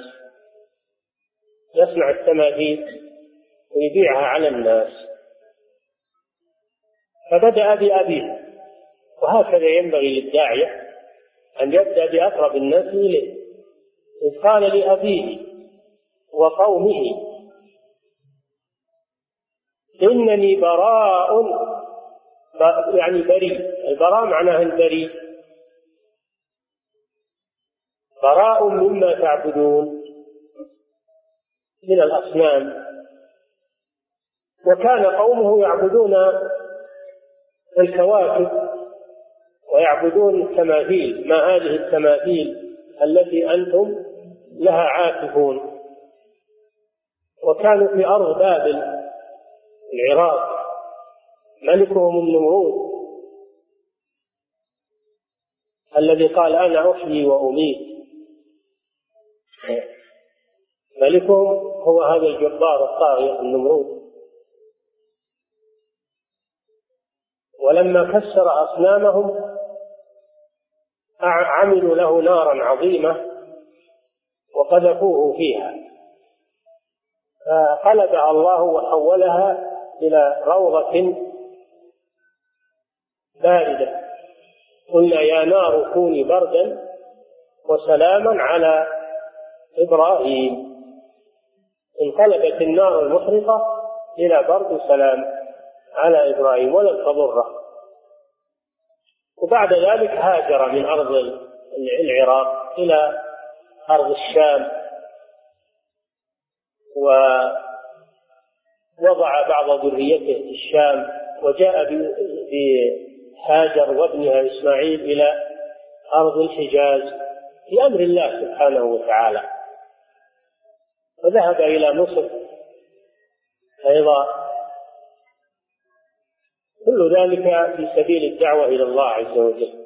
يصنع التماثيل ويبيعها على الناس، فبدأ بأبيه. وهكذا ينبغي للداعية أن يبدأ بأقرب الناس إليه. إذ قال لأبيه وقومه إنني براء، يعني بريء، البراء معناه البريء، براء مما تعبدون من الأصنام. وكان قومه يعبدون الكواكب ويعبدون التماثيل. ما هذه التماثيل التي أنتم لها عاكفون؟ وكانوا في أرض بابل العراق، ملكهم النمرود الذي قال أنا أحيي وأميت. ملكهم هو هذا الجبار الطاغية النمرود. ولما كسر أصنامهم عملوا له نارا عظيمة وقذفوه فيها، فقلبها الله وحولها إلى روضة باردة. قلنا يا نار كوني بردا وسلاما على إبراهيم. انقلبت النار المحرقة إلى برد وسلام على إبراهيم ولم تضره. وبعد ذلك هاجر من أرض العراق إلى أرض الشام، ووضع بعض ذريته في الشام، وجاء بهاجر وابنها إسماعيل إلى أرض الحجاز بأمر الله سبحانه وتعالى، وذهب إلى مصر أيضا. كل ذلك في سبيل الدعوة إلى الله عز وجل.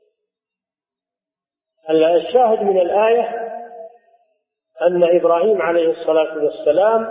الشاهد من الآية أن إبراهيم عليه الصلاة والسلام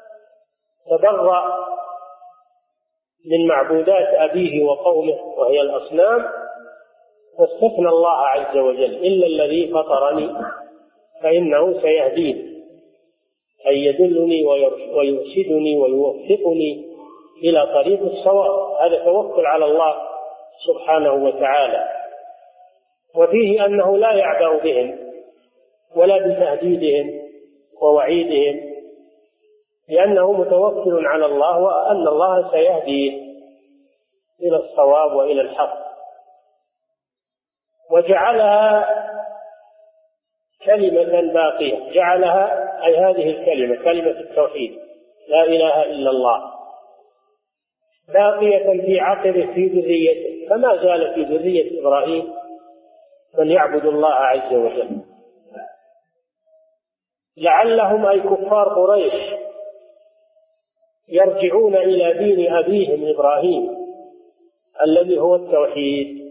تبرأ من معبودات أبيه وقومه وهي الأصنام، واستثنى الله عز وجل إلا الذي فطرني فإنه سيهدين، أي يدلني ويرشدني ويوفقني إلى طريق الصواب. هذا توكل على الله سبحانه وتعالى. وفيه أنه لا يعبأ بهم ولا بتهديدهم ووعيدهم، لأنه متوكل على الله وأن الله سيهديه إلى الصواب وإلى الحق. وجعلها كلمة باقية، جعلها أي هذه الكلمة، كلمة التوحيد لا إله إلا الله، باقية في عقبه في ذريته، فما زال في ذرية إبراهيم من يعبد الله عز وجل. لعلهم أي كفار قريش يرجعون إلى دين أبيهم إبراهيم الذي هو التوحيد.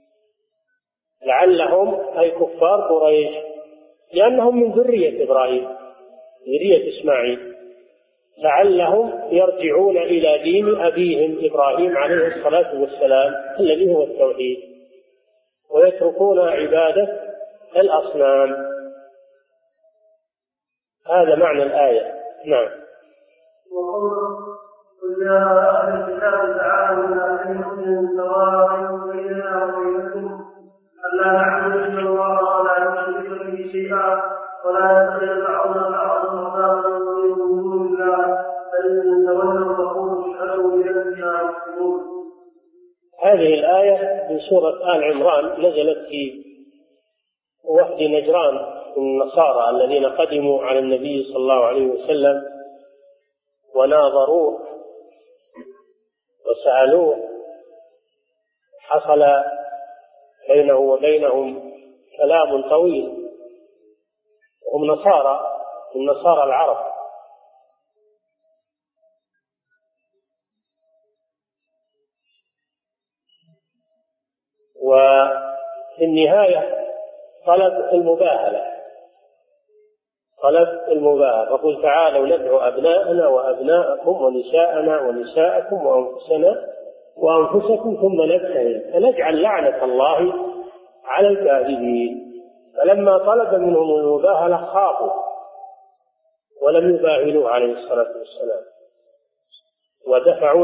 لعلهم أي كفار قريش، لأنهم من ذرية إبراهيم، ذرية إسماعيل، لعلهم يرجعون إلى دين أبيهم إبراهيم عليه الصلاة والسلام الذي هو التوحيد، ويتركون عبادة الأصنام. هذا معنى الآية. نعم. قل يا أهل الكتاب تعالوا إلى كلمة سواء بيننا وبينكم ألا نعبد إلا الله ولا نشرك به شيئا ولا يتخذ بعضنا بعضا أربابا من دون الله فإن تولوا فقولوا اشهدوا بأننا مسلمون. هذه الآية من سورة آل عمران نزلت في وفد نجران النصارى الذين قدموا على النبي صلى الله عليه وسلم وناظروه وسألوه، حصل بينه وبينهم كلام طويل. هم نصارى العرب، وفي النهاية طلب المباهلة، فقل تعالوا ندعو أبناءنا وأبناءكم ونساءنا ونساءكم وأنفسكم ثم نبتهل فنجعل لعنة الله على الكاذبين. فلما طلب منهم المباهلة خافوا ولم يباهلوه عليه الصلاة والسلام، ودفعوا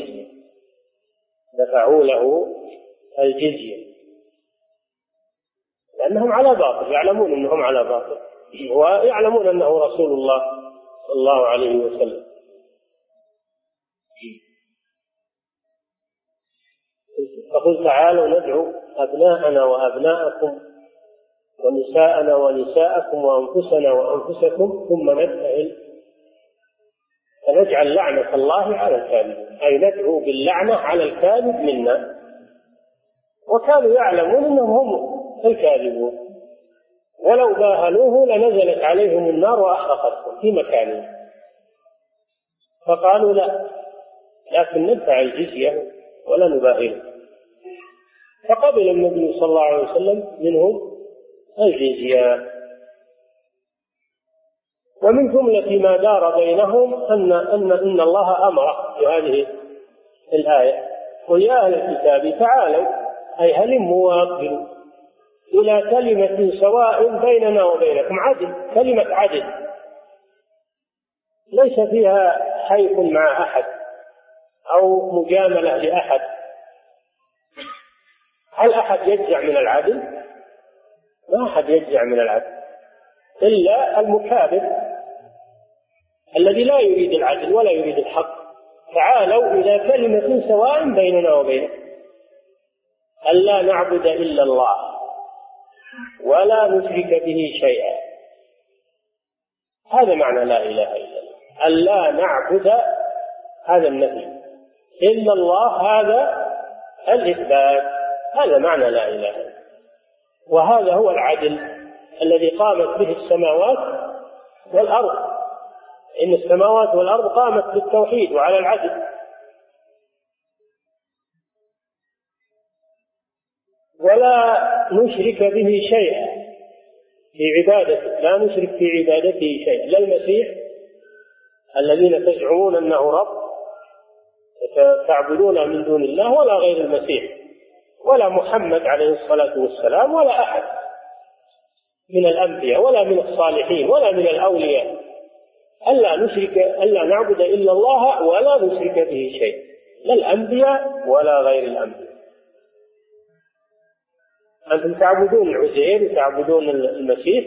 له الجزية لأنهم على باطل، يعلمون أنهم على باطل ويعلمون أنه رسول الله صلى الله عليه وسلم. فقل تعالوا ندعو أبناءنا وأبناءكم ونساءنا ونساءكم وأنفسنا وأنفسكم ثم نبتهل فنجعل لعنة الله على الكاذبين، أي ندعو باللعنة على الكاذب منا، وكانوا يعلمون أنهم هم الكاذبون، ولو باهلوه لنزلت عليهم النار وأحرقتهم في مكانهم. فقالوا لا، لكن ندفع الجزية ولا نباهله. فقبل النبي صلى الله عليه وسلم منهم الجزية. ومن جملة ما دار بينهم أن الله أمر في هذه الآية قل يا أهل الكتاب تعالوا، أي هلموا واقبلوا إلى كلمة سواء بيننا وبينكم، عدل، كلمة عدل ليس فيها حيف مع أحد أو مجاملة لأحد. هل أحد يجزع من العدل؟ ما أحد يجزع من العدل إلا المكابر الذي لا يريد العدل ولا يريد الحق. تعالوا إلى كلمة سواء بيننا وبينكم ألا نعبد إلا الله ولا نشرك به شيئا. هذا معنى لا إله إلا الله، ألا نعبد هذا النفي، إلا الله هذا الإثبات، هذا معنى لا إله إلا الله. وهذا هو العدل الذي قامت به السماوات والأرض، إن السماوات والأرض قامت بالتوحيد وعلى العدل. ولا نشرك به شيئا في عبادته، لا نشرك في عبادته شيئا، لا المسيح الذين تزعمون أنه رب تعبدون من دون الله، ولا غير المسيح، ولا محمد عليه الصلاة والسلام، ولا أحد من الأنبياء ولا من الصالحين ولا من الأولياء. ألا نعبد إلا الله ولا نشرك به شيئا، لا الأنبياء ولا غير الأنبياء. أنتم تعبدون العزير وتعبدون المسيح،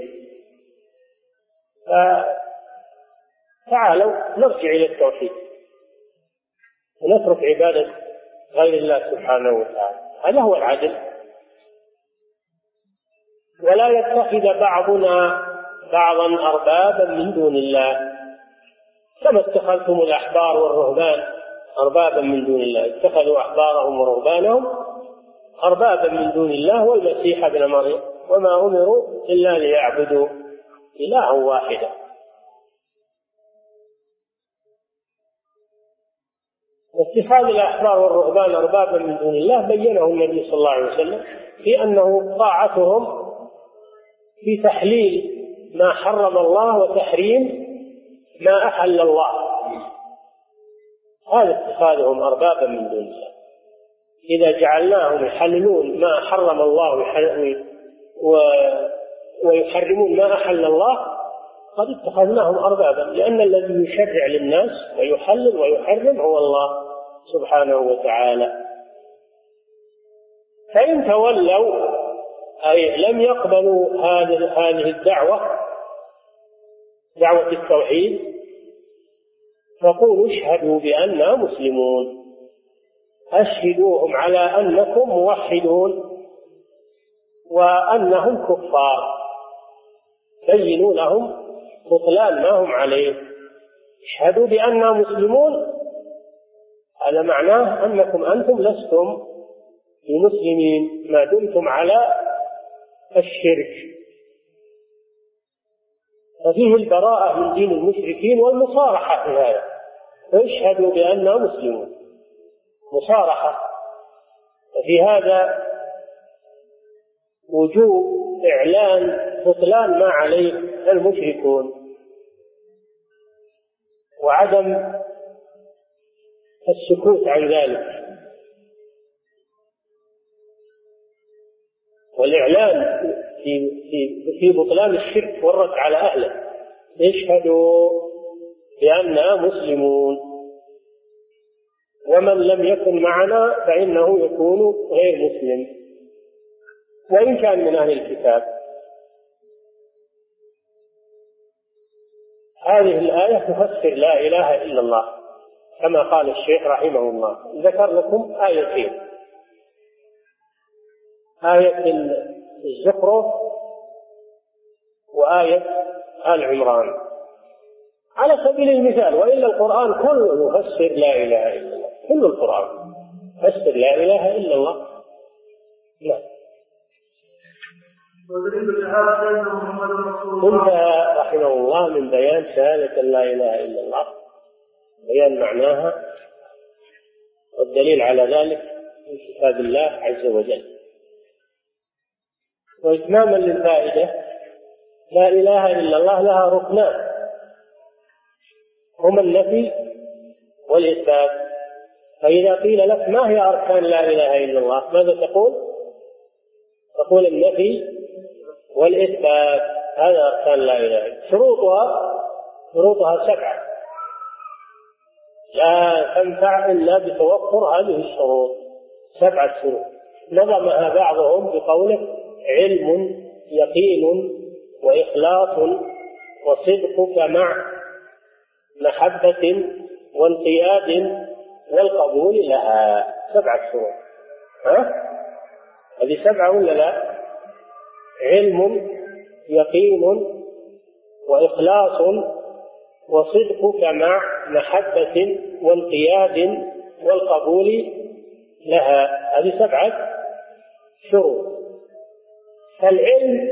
تعالوا نرجع إلى التوحيد ونترك عبادة غير الله سبحانه وتعالى. هذا هو العدل. ولا يتخذ بعضنا بعضا أربابا من دون الله، كما اتخذتم الأحبار والرهبان أربابا من دون الله، اتخذوا أحبارهم ورهبانهم أربابا من دون الله والمسيح ابن مريم وما أمروا إلا ليعبدوا إلها واحدا. اتخاذ الأحبار والرهبان أربابا من دون الله بينه النبي صلى الله عليه وسلم في أنه طاعتهم في تحليل ما حرم الله وتحريم ما أحل الله، هذا اتخاذهم أربابا من دون الله. إذا جعلناهم يحللون ما حرم الله ويحرمون ما أحل الله قد اتخذناهم أربابا، لأن الذي يشرع للناس ويحلل ويحرم هو الله سبحانه وتعالى. فإن تولوا أي لم يقبلوا هذه الدعوة، دعوة التوحيد، فقولوا اشهدوا بأننا مسلمون، أشهدوهم على أنكم موحدون وأنهم كفار، بينوا لهم بطلان ما هم عليه. اشهدوا بأننا مسلمون، هذا معناه أنكم أنتم لستم بمسلمين ما دمتم على الشرك، ففيه البراءة من دين المشركين والمصارحة في هذا. فاشهدوا بأننا مسلمون، مصارحة. وفي هذا وجوب إعلان بطلان ما عليه المشركون وعدم السكوت عن ذلك، والإعلان في بطلان الشرك والرد على أهله. اشهدوا بأننا مسلمون، ومن لم يكن معنا فإنه يكون غير مسلم وإن كان من أهل الكتاب. هذه الآية تفسر لا إله إلا الله كما قال الشيخ رحمه الله. ذكر لكم آيتين، آية الزخرف وآية آل عمران على سبيل المثال، وإلا القرآن كله يفسر لا إله إلا الله، كل القرآن يفسر لا إله إلا الله. لا. انتهى رحمه الله من بيان شهادة لا إله إلا الله، بيان معناها والدليل على ذلك من كتاب الله عز وجل. وإتماما للفائدة، لا إله إلا الله لها ركنان هما النفي والإثبات. فإذا قيل لك ما هي أركان لا إله إلا الله ماذا تقول؟ تقول النفي والإثبات، هذا أركان لا إله إلا الله. شروطها 7 لا تنفع إلا بتوفر هذه الشروط، 7 شروط نظمها بعضهم بقوله علم يقين وإخلاص وصدقك مع محبة وانقياد والقبول لها. 7 شروط. هذه 7 ولا لا؟ علم يقين وإخلاص وصدقك مع محبة وانقياد والقبول لها، هذه 7 شروط. فالعلم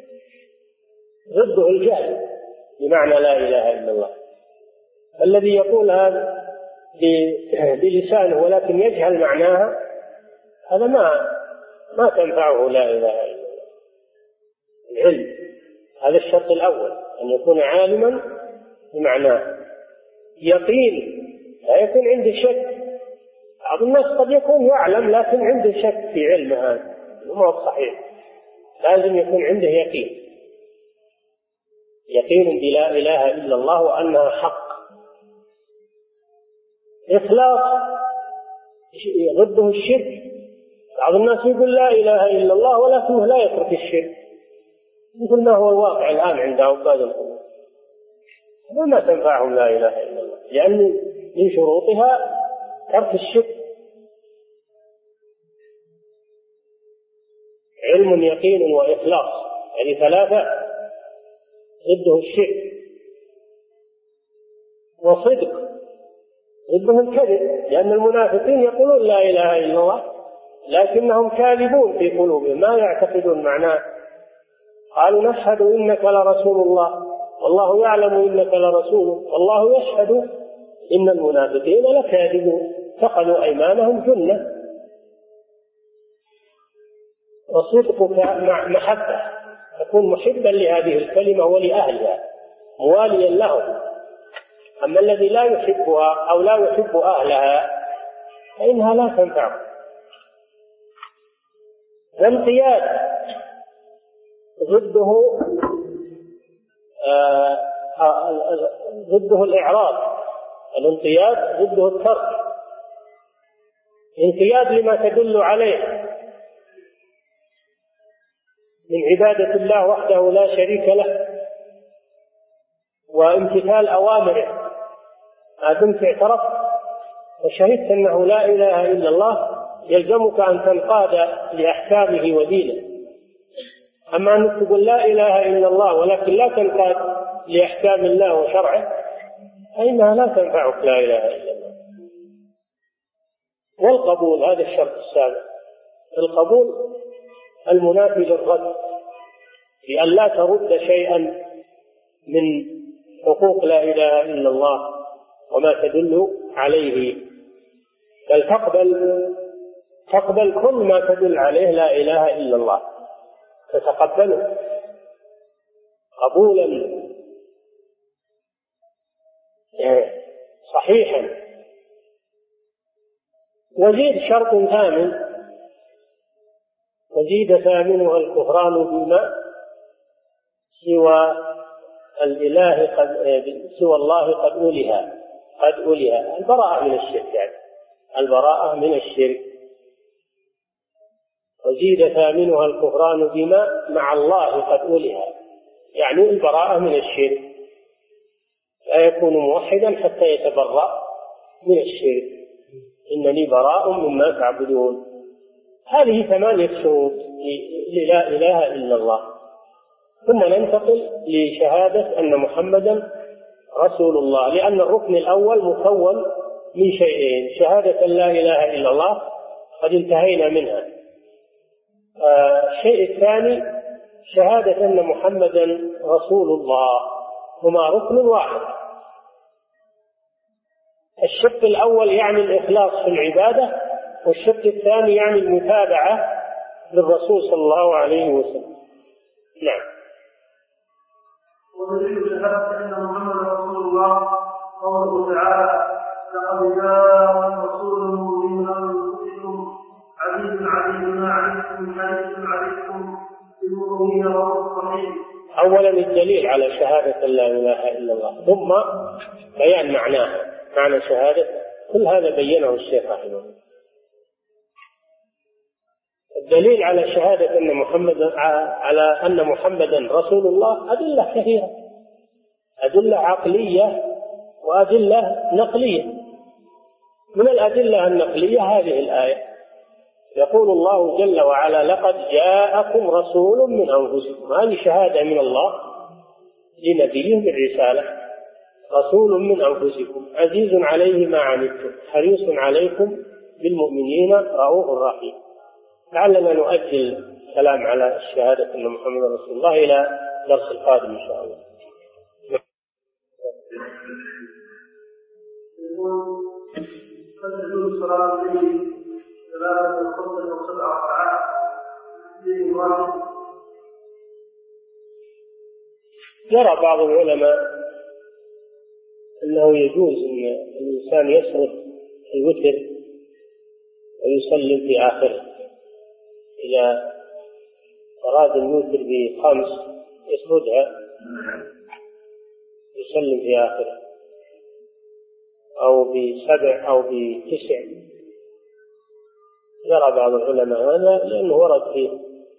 ضده الجهل بمعنى لا إله إلا الله. الذي يقول هذا بلسانه ولكن يجهل معناها هذا ما تنفعه لا إله إلا الله. العلم هذا الشرط الأول، أن يكون عالما بمعناه. يقين لا يكون عنده شك. بعض الناس قد يكون يعلم لكن عنده شك في علم، هذا ما هو صحيح. لازم يكون عنده يقين بلا إله إلا الله وأنها حق. إخلاص ضده الشرك. بعض الناس يقول لا إله إلا الله ولكنه لا يترك الشرك، مثل ما هو الواقع الآن عند عباد القبور، وما تنفعهم لا إله إلا الله، لأن من شروطها ترك الشرك. علم يقين وإخلاص، يعني 3 ضده الشرك. وصدق ضده الكذب، لأن المنافقين يقولون لا إله إلا الله لكنهم كاذبون في قلوبهم، ما يعتقدون معناه. قالوا نشهد إنك لرسول الله والله يعلم إنك لرسوله والله يشهد إن المنافقين لكاذبون. اتخذوا أيمانهم جنة. وصدقك مع محبة، تكون محبا لهذه الكلمة ولأهلها مواليا لهم. أما الذي لا يحبها أو لا يحب أهلها فإنها لا تنفعه. والانقياد ضده الإعراض، الانقياد ضده الترك. انقياد لما تدل عليه من عبادة الله وحده لا شريك له وامتثال أوامره، ما دمت اعترفت وشهدت أنه لا إله إلا الله يلزمك أن تنقاد لأحكامه ودينه. أما أن تقول لا إله إلا الله ولكن لا تنقاد لأحكام الله وشرعه فإنها لا تنفعك لا إله إلا الله. والقبول هذا الشرط السابع، القبول المنافي للرد، بأن لا ترد شيئا من حقوق لا إله إلا الله وما تدل عليه، بل تقبل كل ما تدل عليه لا إله إلا الله، تتقبله قبولا صحيحا. وزيد شرط ثامن، وزيد ثامنها الكفران بما سوى الإله سوى الله قد أولها البراءة من الشرك، يعني البراءة من الشرك. وزيد ثامنها الكفران بما مع الله قد أولها، يعني البراءة من الشرك، لا يكون موحدا حتى يتبرأ من الشرك. إنني براء مما تعبدون. هذه 8 شروط لا إله إلا الله. ثم ننتقل لشهادة أن محمدا رسول الله، لأن الركن الأول مكون من شيئين: شهادة لا إله إلا الله قد انتهينا منها. الشيء الثاني شهادة أن محمدا رسول الله، هما ركن واحد. الشق الأول يعني الإخلاص في العبادة، والشق الثاني يعني المتابعة للرسول صلى الله عليه وسلم. نعم. ودليل شهادة أن محمدا رسول الله قوله تعالى: لقد جاء رسول من أنفسكم عزيز عليه ما عنتم حريص عليكم بالمؤمنين رؤوف رحيم. أولا الدليل على شهادة لا إله إلا الله، ثم بيان معناها، معنى شهادة. كل هذا بينه الشيخ رحمه الله. الدليل على شهادة أن محمدا رسول الله أدلة كثيرة، أدلة عقلية وأدلة نقلية. من الأدلة النقلية هذه الآية، يقول الله جل وعلا: لقد جاءكم رسول من أنفسكم. هذه شهادة من الله لنبيه بالرسالة: رسول من أنفسكم عزيز عليه ما عنتم حريص عليكم بالمؤمنين رؤوف رحيم. لعلنا نؤجل الكلام على الشهادة أن محمد رسول الله إلى درس القادم إن شاء الله. يرى بعض العلماء أنه يجوز أن الإنسان يسرد الوتر ويسلم في آخره. إذا أراد الوتر ب5 يسردها يسلم في آخره، أو ب7 أو ب9. يرى بعض العلماء هذا لأنه ورد في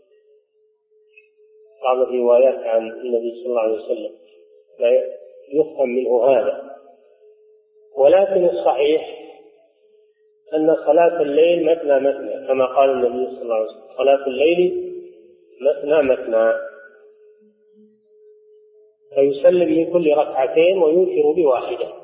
بعض الروايات عن النبي صلى الله عليه وسلم، لا يفهم منه هذا. ولكن الصحيح أن صلاة الليل مثنى مثنى، كما قال النبي صلى الله عليه وسلم: صلاة الليل مثنى مثنى، فيسلم من كل 2 ركعتين ويوتر ب1.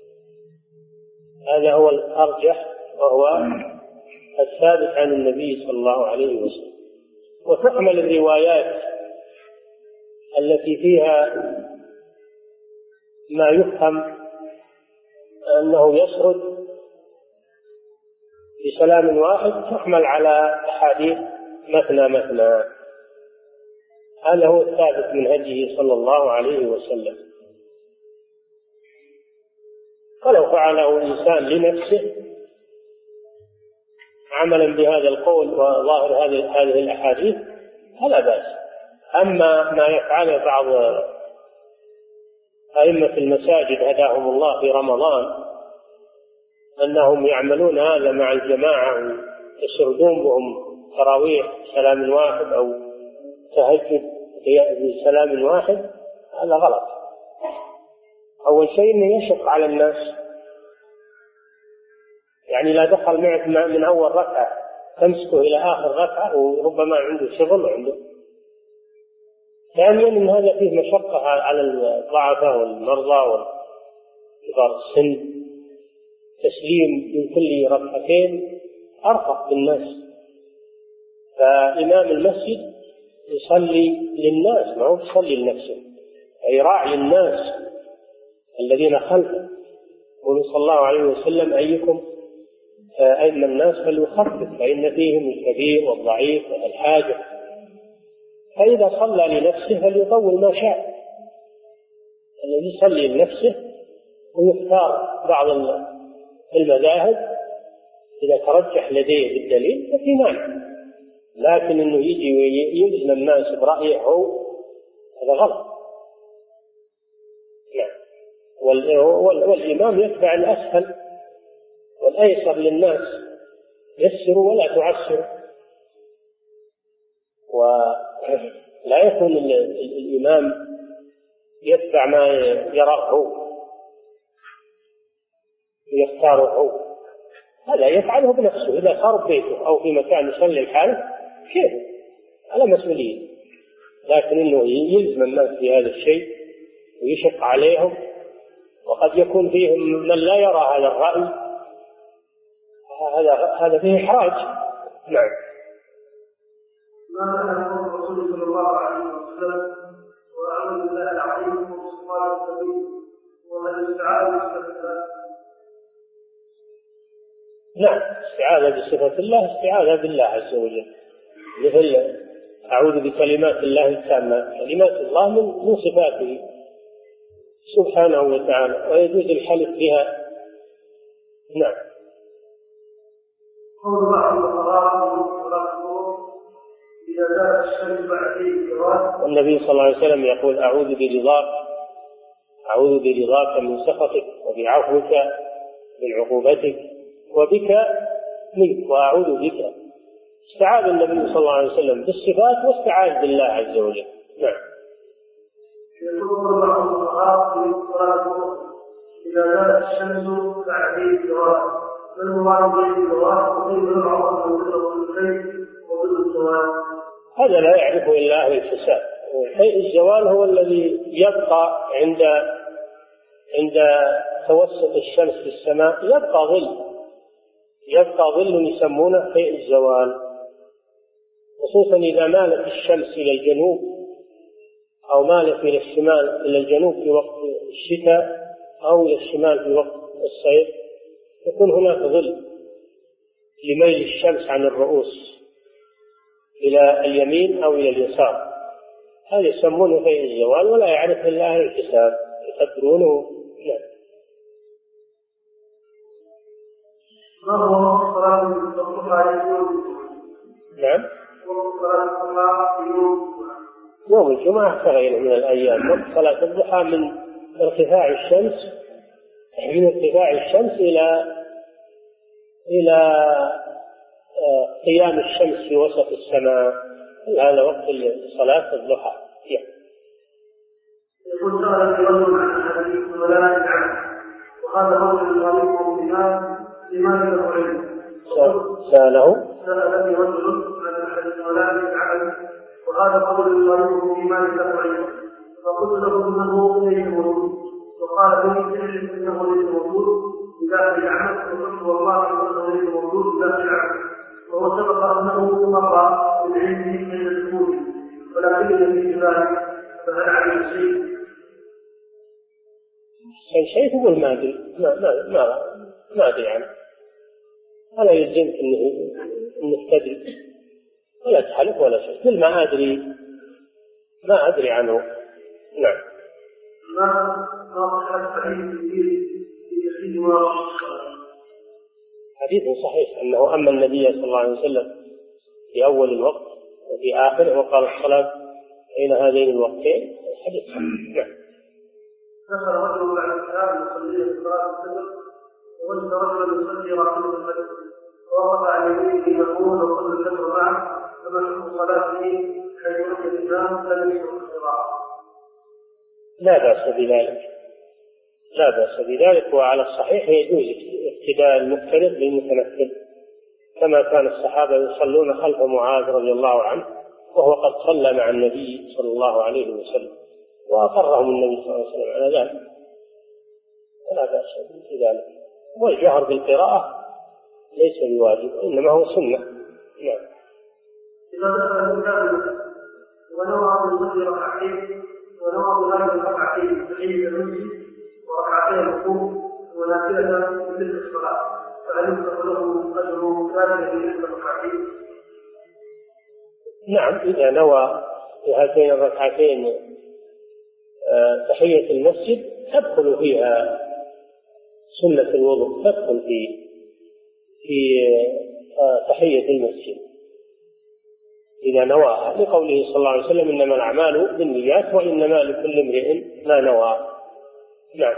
هذا هو الأرجح وهو الثابت عن النبي صلى الله عليه وسلم. وتحمل الروايات التي فيها ما يفهم أنه يسرد بسلام واحد تحمل على أحاديث مثنى مثنى. هذا هو الثابت من هديه صلى الله عليه وسلم. ولو فعله إنسان لنفسه عملا بهذا القول وظاهر هذه الأحاديث فلا بأس. أما ما يفعله بعض أئمة المساجد هداهم الله في رمضان أنهم يعملون هذا مع الجماعة ويسردون بهم تراويح سلام واحد أو تهجد بسلام واحد، هذا غلط. أول شيء أنه يشق على الناس، يعني لا دخل معك من أول ركعة تمسكه إلى آخر ركعة وربما عنده شغل وعنده. ثانيا أن هذا فيه مشقة على الضعفاء والمرضى وكبار السن. تسليم من كل ركعتين أرفق بالناس. فإمام المسجد يصلي للناس ما هو يصلي لنفسه، أي راعي الناس الذين خلفه. قال صلى الله عليه وسلم أيكم أئم الناس فليخفف فإن فيهم الكبير والضعيف والحاجة. فإذا صلى لنفسه فليطول ما شاء. الذي يصلي لنفسه ويختار بعض المذاهب إذا ترجح لديه بالدليل ففي مانع، لكن إنه يجي ويلزم الناس برأيه هو هذا غلط. والإمام يتبع الأسهل والأيسر للناس، يسروا ولا تعسروا. ولا يكون الإمام يتبع ما يراه هو يختاره هو، هذا يفعله بنفسه. إذا صار بيته أو في مكان يصلي الحال كيف على مسؤولية، لكن إنه يلزم الناس بهذا الشيء ويشق عليهم، وقد يكون فيهم من لا يرى هذا الرأي، هذا فيه إحراج. نعم. ما أنا الرسول صلى الله عليه وسلم وأعوذ بالله العظيم من الشيطان الرجيم ومن الاستعاذة بصفة الله. نعم، استعاذة بصفة الله استعاذة بالله عز وجل، مثل أعوذ بكلمات الله التامة. كلمات الله من صفاته سبحانه وتعالى ويجوز الحلف بها. نعم. قول بعض الفقهاء إذا زالت الشمس بعد والنبي صلى الله عليه وسلم يقول أعوذ برضاك من سخطك وبعفوك من عقوبتك وبك منك وأعوذ بك. استعاذ النبي صلى الله عليه وسلم بالصفات واستعاذ بالله عز وجل. نعم. يقول بعض الفقهاء إذا زالت الشمس بعد الزوال هذا لا يعرفه إلا أهل الفساد. الزوال هو الذي يبقى عند توسط الشمس في السماء، يبقى ظل يسمونه في الزوال، خصوصا إذا مالت الشمس إلى الجنوب أو مالت إلى الشمال إلى الجنوب في وقت الشتاء أو إلى الشمال في وقت الصيف، يكون هناك ظل لميل الشمس عن الرؤوس إلى اليمين أو إلى اليسار. هذا يسمونه في الزوال ولا يعرف إلا أهل الحساب يقدرونه. نعم. يوم الجمعة كغيره من الأيام، وقت صلاة الضحى من ارتفاع الشمس إلى قيام الشمس في وسط السماء، هذا وقت صلاة الضحى. يقول سأل رجل عن الحديث ولا يدعم، وهذا رجل غريب لماذا العلم؟ سأله رجل عن الحديث ولا يدعم، وهذا رجل غريب لماذا العلم؟ فقلت له انه ليس موجود، وقال لي تعلم انه ليس موجود بداخل العمل، وقلت والله انه ليس موجود بداخل العمل، وهو سبق انه مر بالعلم من الدخول ولكن في ذلك فهل عليه شيء تقول ما أدري، ما أدري عنه. ولا يلزمك أنك تدري ولا تحلف ولا شيء. كل ما أدري عنه. نعم. حديث صحيح أنه أما النبي صلى الله عليه وسلم في أول الوقت وفي آخره وقال الصلاة بين هذين الوقتين. حديث صحيح. نعم. دخل رجل بعد الكتاب يصلي صلاة الفجر ووجد رجلا يصلي ركعتين الفجر ووقف على يمينه يقول وصلى الفجر معه فما حكم صلاته حيث وجد الإمام لم يشرك القراءة؟ لا بأس بذلك، لا بأس بذلك. وعلى الصحيح يجوز اقتداء المقترب بالمتمثل كما كان الصحابة يصلون خلف معاذ رضي الله عنه وهو قد صلى مع النبي صلى الله عليه وسلم وأقرهم النبي صلى الله عليه وسلم على ذلك، فلا بأس بذلك. والجهر بالقراءة ليس بواجب إنما هو سنة. نعم. إذا دخل الإمام ونوى أن يصلي ركعتين ونوى بهذه الركعتين تحية المسجد وركعتين الركوع ونافلة من تلك الصلاة فهل يكتب له أجر كامل في الركعتين؟ نعم، إذا نوى في هاتين الركعتين تحية المسجد تدخل فيها سنة الوضوء، تدخل في تحية المسجد إذا نواها، لقوله صلى الله عليه وسلم إنما الأعمال بالنيات وإنما لكل امرئ ما نوى. نعم.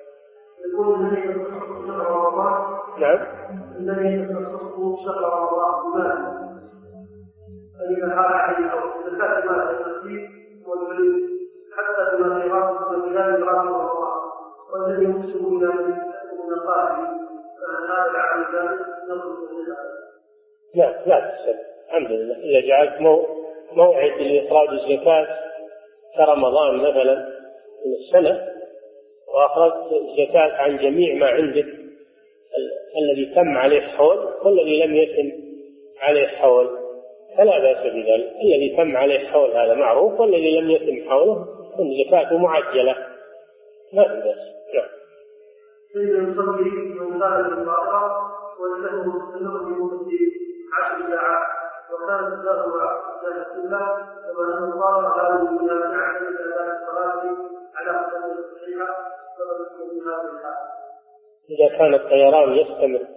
نعم. الذي يخصصه شهر رمضان بماذا؟ فإذا هذا عليه أو زكاة مال المسجد والولي حتى بما في رأس وبلاد رأس رمضان والذي يمسك من القائل فهل هذا العمل ذلك نظر لا تسلم. الحمد لله. إذا جعلت موعد لإخراج الزكاة كرمضان مثلا من السنة وأخرجت الزكاة عن جميع ما عندك الذي تم عليه حول والذي لم يتم عليه حول فلا بأس بذلك. الذي تم عليه حول هذا معروف والذي لم يتم حوله زكاته معجلة ما في بأس. نعم. سيد يصلي من كان بالبقرة وله مستمر لمدة 10 ساعات وكان الزهر كلها كما أنه قال هذا من يمنع من أداء الصلاة على حسب الصحيحة فبدأ من هذه الحالة. إذا كان الطيران يستمر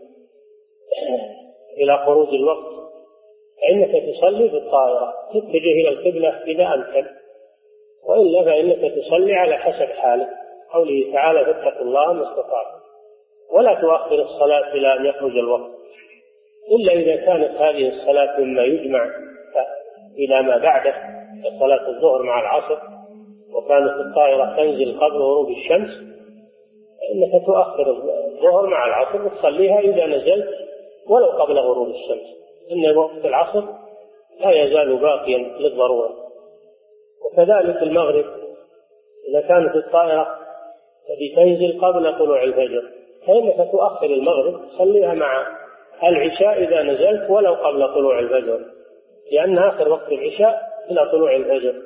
إلى خروج الوقت فإنك تصلي في الطائرة تتجه إلى القبلة إذا أمكن، وإلا فإنك تصلي على حسب حالك. قوله تعالى فاتقوا الله ما استطعتم ولا تؤخر الصلاة إلى أن يخرج الوقت إلا إذا كانت هذه الصلاة مما يجمع إلى ما بعده صلاة الظهر مع العصر وكانت الطائرة تنزل قبل غروب الشمس فإنك تؤخر الظهر مع العصر وتصليها إذا نزلت ولو قبل غروب الشمس، إن وقت العصر لا يزال باقيا للضرورة. وكذلك المغرب إذا كانت الطائرة تنزل قبل طلوع الفجر فإنك تؤخر المغرب تصليها مع العشاء إذا نزلت ولو قبل طلوع الفجر لأن آخر وقت العشاء إلى طلوع الفجر.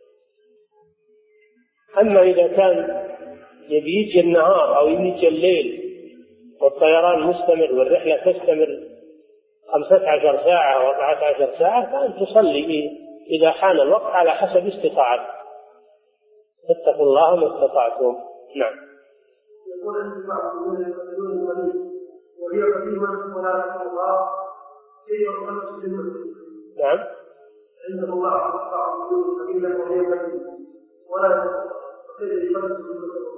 أما إذا كان يجي النهار أو يجي الليل والطيران مستمر والرحلة تستمر 15 ساعة أو 14 ساعة فأن تصلي إذا حان الوقت على حسب استطاعتك. اتقوا الله ما استطعتم. نعم. يقول أن بعضهم يقتلون المريض وهي قديمة ولا تقوى الله كيف يخلص بالمسجد؟ نعم. عنده بعض القلوب قليلة وهي قديمة ولا تقوى كيف يخلص بالمسجد؟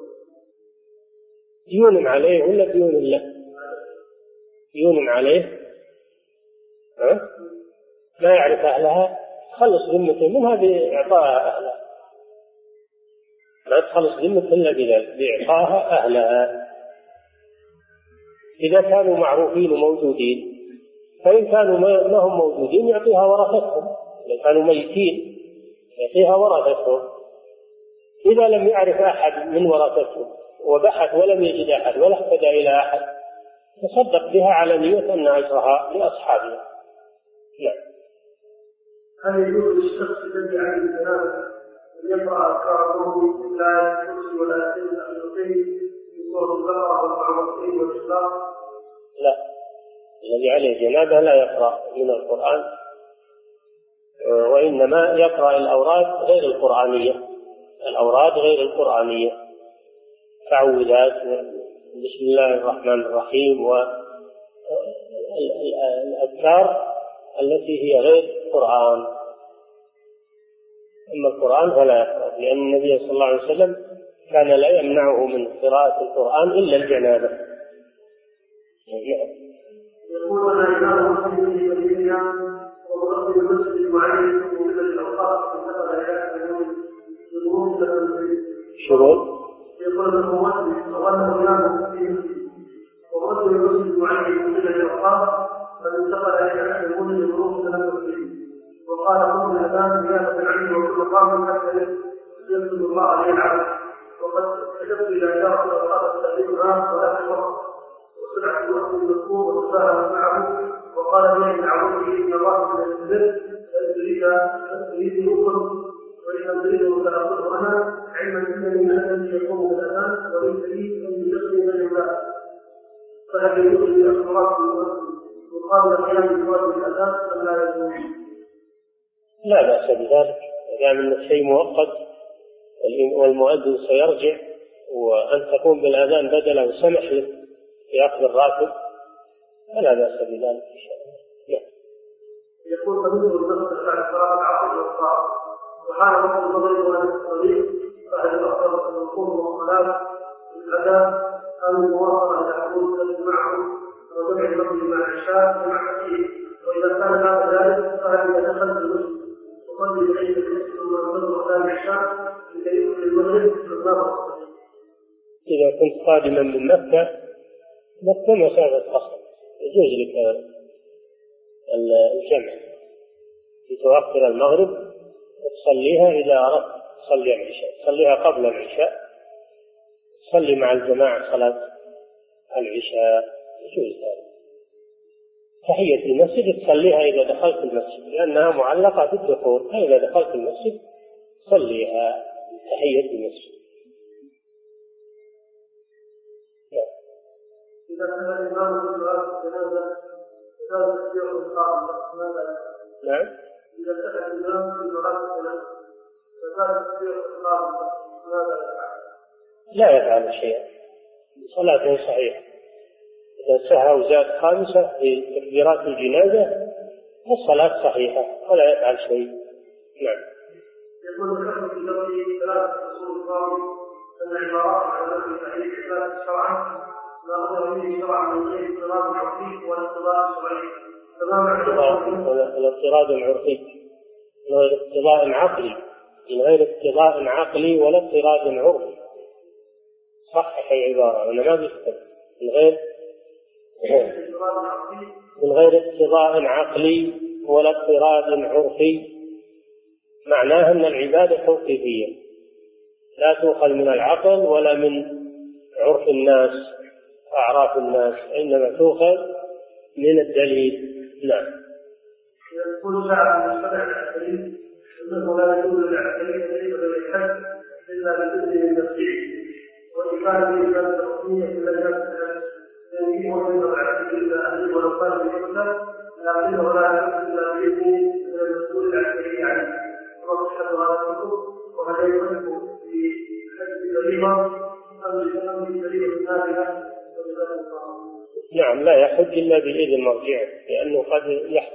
ديون عليه ولا ديون الله؟ ديون عليه ما يعرف أهلها خلص ذمته منها بإعطائها أهلها، لا تخلص ذمته إلا بذلك بإعطائها أهلها إذا كانوا معروفين وموجودين. فإن كانوا ما هم موجودين يعطيها ورثتهم، إذا كانوا ميتين يعطيها ورثتهم. إذا لم يعرف أحد من ورثتهم وبحث ولم يجد أحد ولا اهتدى إلى أحد تصدق بها على نية أن أجرها لأصحابها. نعم. هل يجوز للشخص الذي عليه الجنابة أن يقرأ أذكار الوضوء لا الكرسي ولا التلميذ في سورة البقرة والمعوذتين والإخلاص؟ لا الذي عليه جنابة لا يقرأ من القرآن، وإنما يقرأ الأوراد غير القرآنية، الأوراد غير القرآنية، تعوذات بسم الله الرحمن الرحيم والأذكار التي هي غير القرآن. أما القرآن فلا يقرأ، لأن النبي صلى الله عليه وسلم كان لا يمنعه من قراءة القرآن إلا الجنابة. يقول أنا إمام مسلم في مدينة ومربي المسجد وعليه من الأوقات انتقل إلى الظروف شروط يقول له مسلم وأنه إمام في مسجد ومربي المسجد وعليه من الأوقات فانتقل إلى الظروف وقال قوم الأذان زيادة العلم وكل قام حتى يسلم الله عليه العبد وقد كتبت إلى شرط وقال تستخدمها ولا تشرط وسمعت الوقت المذكور وتفاهم معه وقال لي نعوذ به من الله من الذل تريد يؤمن ولمن تريد متأخره أنا علما أنني من الذي يقوم بالأذان وليس لي أن يسلم لله فهل يؤذي الأخبارات وقال القيام بواجب الأذان فلا يجوز. لا بأس بذلك إذا من شيء مؤقت والمؤذن سيرجع وأن تقوم بالأذان بدلا وسمح لك في أخذ الراتب فلا بأس بذلك إن شاء الله. يقول فمنه النصر بعد صلاة العصر والصلاة وحال وقت المغرب والصليب فهل الأفضل أن يكون الصلاة بالأذان أم الموافقة إلى حدود معه وجمع المغرب مع العشاء مع التأكيد وإذا كان هذا ذلك فهل إذا دخلت المسجد وصلي إليه المسجد ثم أصلي وكان العشاء لكي يدخل المغرب فالله. إذا كنت قادما من مكة مسافة قصر يجوز لك الجمع لتؤخر المغرب وتصليها إذا أردت تصلي العشاء، تصليها قبل العشاء، تصلي مع الجماعة صلاة العشاء يجوز ذلك. تحية المسجد تصليها إذا دخلت المسجد لأنها معلقة بالدخول، فإذا دخلت المسجد صليها تحية المسجد. إذا كان الإمام في صلاة الجنازة فلا تستطيع الإقامة ماذا؟ نعم. إذا كان الإمام في صلاة الجنازة فلا تستطيع الإقامة ماذا يفعل؟ لا يفعل شيئا، صلاته صحيحة. إذا سهى وزاد خامسة في تكبيرات الجنازة الصلاة صحيحة ولا يفعل شيء. نعم. يقول الحكم في دوري ثلاثة أصول القاضي أن العبارات على نفي صحيح ثلاثة شرعا لا أخذ به شرعا من غير اضطراب عرفي ولا اضطراب شرعي. الاضطراب العرفي من غير اقتضاء عقلي، من غير اقتضاء عقلي ولا اضطراب عرفي. صحح العبارة أنا ما بيكتب من غير اقتضاء عقلي ولا اضطراب عرفي، معناها أن العبادة توقيفية لا تؤخذ من العقل ولا من عرف الناس أعراف الناس، إنما تؤخذ من الدليل. نعم. يقول شعب المجتمع العسكري أنه لا يجوز للعسكري ولا يحج إلا بإذن النفسي وإن كان بإذن الحكومية في مجال ينجيه من العسكري إلى أهله ولو كان بحكمة لكنه لا يجوز إلا بإذن المسؤول العسكري عنه وصحة هذا الكتب وهل يكون في حج كريمة أم بسبب كريمة نافذة. نعم لا يحج إلا بإذن مرجعه، لأنه قد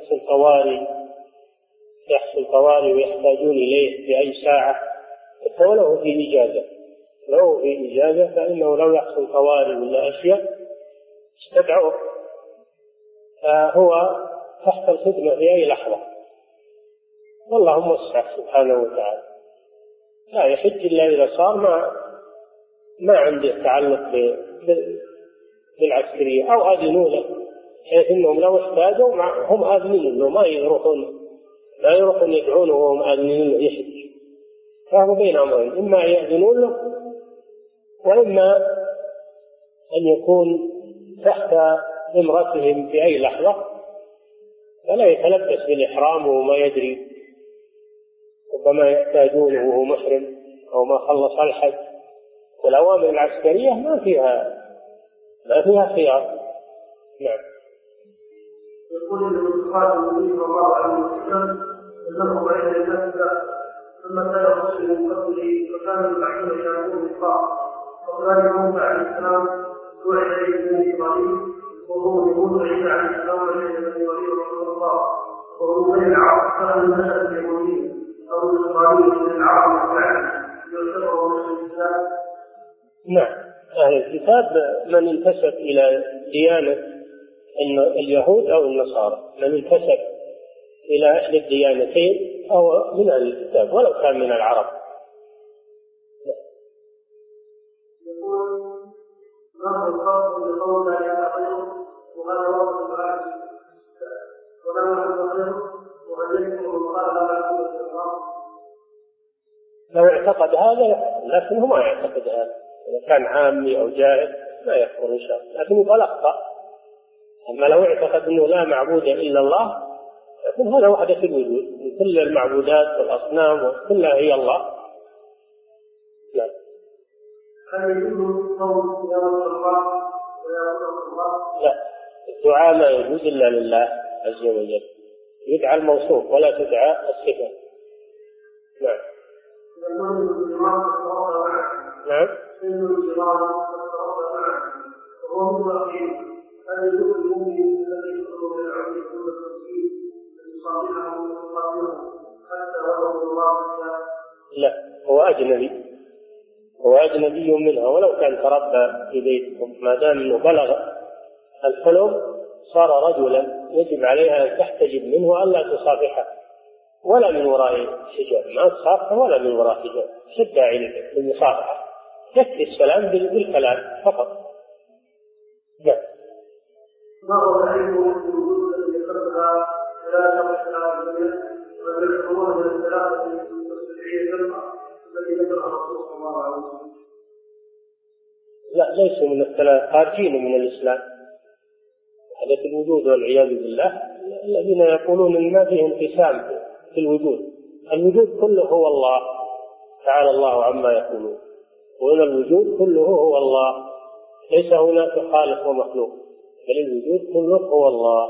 يحصل طوارئ ويحتاجون إليه في أي ساعة، فلو في إجازة فإنه لو يحصل طوارئ ولا أشياء استدعوه، فهو تحت الخدمة في أي لحظة، والله موسع سبحانه وتعالى. لا يحج إلا إذا صار ما عنده تعلق بالعسكرية أو أذنوا له، حيث أنهم لو احتاجوا هم آذنين له، ما يروحون يدعونه وهم آذنين له يحج، فهو بين أمرين، إما يأذنون له وإما أن يكون تحت إمرتهم في أي لحظة فلا يتلبس بالإحرام وما يدري، ربما يحتاجونه وهو محرم أو ما خلص الحج. والأوامر العسكرية ما فيها خيار. نعم. يقول ابن النبي صلى الله عليه وسلم انه بين الناس ثم كان الرسول من قبله فكان يبعثون الى يوم القاع وكان موسى عليه السلام دعي اليه بني اسرائيل وهو يقول عيسى عليه السلام اليه بني اسرائيل رسول الله وهو من العرب كان نشأ اليهودي او الاسرائيلي من العرب والعجم يعتبر من الاسلام. نعم، أهل الكتاب من انتسب إلى ديانة اليهود أو النصارى، من انتسب إلى أحد الديانتين أو من أهل الكتاب ولو كان من العرب. يقول ما هو الفرق بين قولنا يا خير وهذا وقت العالم ولا نحن خير وهديكم وقال لا نعبد الله. لو اعتقد هذا لكن هو ما يعتقد هذا، إذا كان عامي أو جاهل لا يكفر إن شاء الله، لكن يقول أخطأ. أما لو اعتقد أنه لا معبود إلا الله لكن هذا وحدة الوجود، كل المعبودات والأصنام كلها هي الله. لا. هل يجوز قول يا رب الله ويا رب الله؟ لا، الدعاء لا يجوز إلا لله عز وجل، يدعى الموصوف ولا تدعى الصفة. نعم. نعم. لا، هو أجنبي منها ولو كان تربى في بيتكم، ما دام أنه بلغ الحلم صار رجلا يجب عليها أن تحتجب منه وألا تصافحه ولا من وراء حجاب، ما تصافحه ولا من وراء حجاب، شد عليه بالمصافحة، يكفي السلام بالكلام فقط. نعم. ما هو العلم والوجود الذي ذكرها لا شرح الدنيا وذكرها من الثلاثة المستشرعية التي ذكرها الرسول صلى الله عليه وسلم؟ لا، ليسوا من الثلاثة، خارجين من الإسلام، حدث الوجود والعياذ بالله، الذين يقولون إن ما فيه انقسام في الوجود، الوجود كله هو الله تعالى الله عما يقولون، وإن الوجود كله هو الله، ليس هناك خالق ومخلوق، بل الوجود كله هو الله.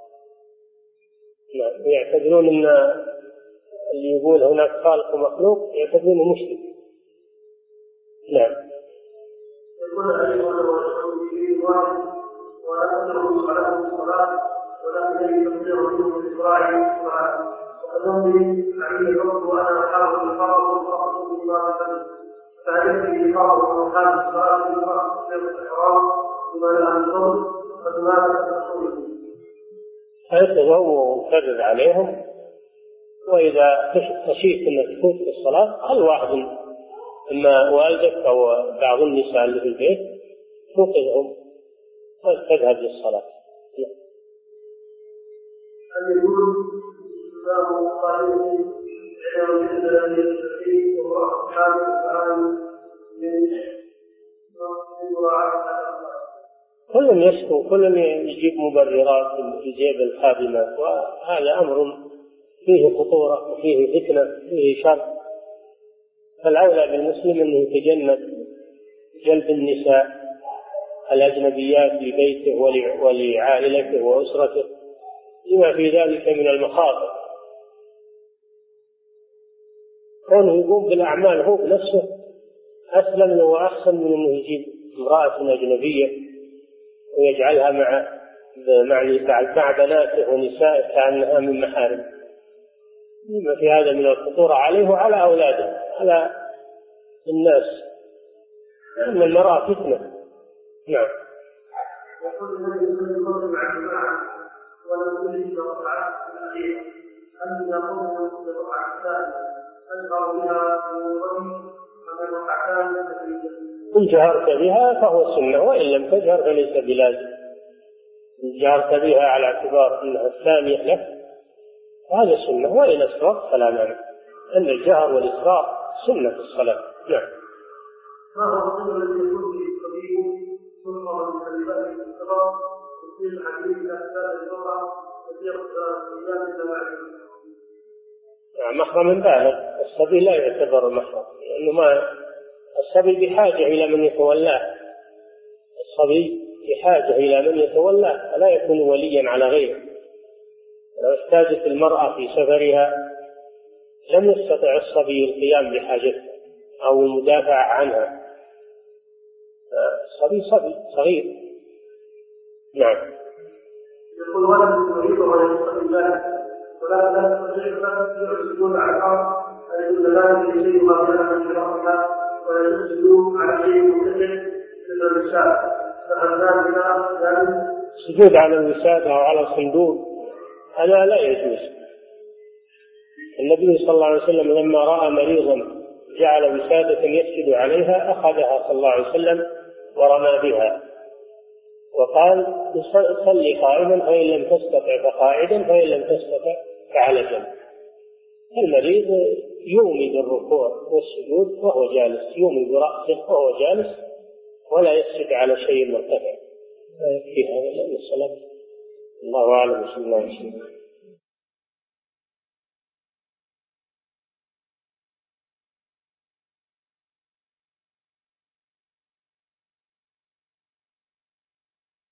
يعتبرون أن اللي يقول هناك خالق ومخلوق يعتبرونه مشرك. نعم. يقول أيها الواحد ولا تدعوا على الصلاة ولا تدعوا منه إسرائيل وكذلك عليه الرب وأنا أحاول الفرق والفرق بما تعرفني الفرق وحال الصلاة والفرق في الإحرام بما لا نصر فماذا تقول؟ فيتزووا وكرر عليهم، وإذا خشيت أن تفوت في الصلاة خل واحد إما والدك أو بعض النساء اللي في البيت توقظهم وتذهب للصلاة. هل يقول الله قائل كل يشكو، كل يجيب مبررات في جيب الخادمة، وهذا أمر فيه خطورة وفيه فتنة وفيه شر. فالأولى بالمسلم أنه يتجنب جلب النساء الأجنبيات لبيته ولعائلته وأسرته لما في ذلك من المخاطر. كونه يقوم بالأعمال هو بنفسه أسلم وأحسن من أنه يجيب امرأة أجنبية ويجعلها مع بناته ونسائه كأنها من محارم، لما في هذا من الخطورة عليه وعلى أولاده على الناس، أن المرأة فتنة. نعم. يقول النبي صلى الله عليه وسلم ولم يجد ركعات الأخيرة أن يقوم بركعة ثانية أشعر بها من الرمي ومن ركعتان إن جهرت بها فهو سنة، وإن لم تجهر فليس بلازم. إن جهرت بها على اعتبار أنها الثانية لك هذا سنة، وإن أسررت فلا مانع، أن الجهر والإسرار سنة في الصلاة. نعم. ما هو السنة الذي يكون في الطبيب ثم من كلمات الصلاة وفي الحديث أسباب اللغة وفي اختلاف الزمان؟ محرم بالغ، الصبي لا يعتبر محرم، لأنه الصبي بحاجة إلى من يتولاه، الصبي بحاجة إلى من يتولاه فلا يكون وليا على غيره، لو احتاجت المرأة في سفرها لم يستطع الصبي القيام بحاجتها أو المدافع عنها، الصبي صغير. نعم. يقول ولد يريد ولا يستطيع ذلك ولا يستطيع السجود على الأرض، فيقول ذلك شيء ما كان من شرعها، ولا يسجد على شيء مختلف مثل الرسالة، فهل ذلك السجود على الوسادة أو على الصندوق هذا لا يجوز. النبي صلى الله عليه وسلم لما رأى مريضا جعل وسادة يسجد عليها أخذها صلى الله عليه وسلم ورمى بها وقال صلي قائما فإن لم تستطع فقاعدا فإن لم تستطع فعلى جنب. المريض يومي بالركوع والسجود وهو جالس، يومي برأسه وهو جالس ولا يسجد على شيء مرتفع، في هذا الصلاة. الله أعلم. بسم الله الرحمن الرحيم.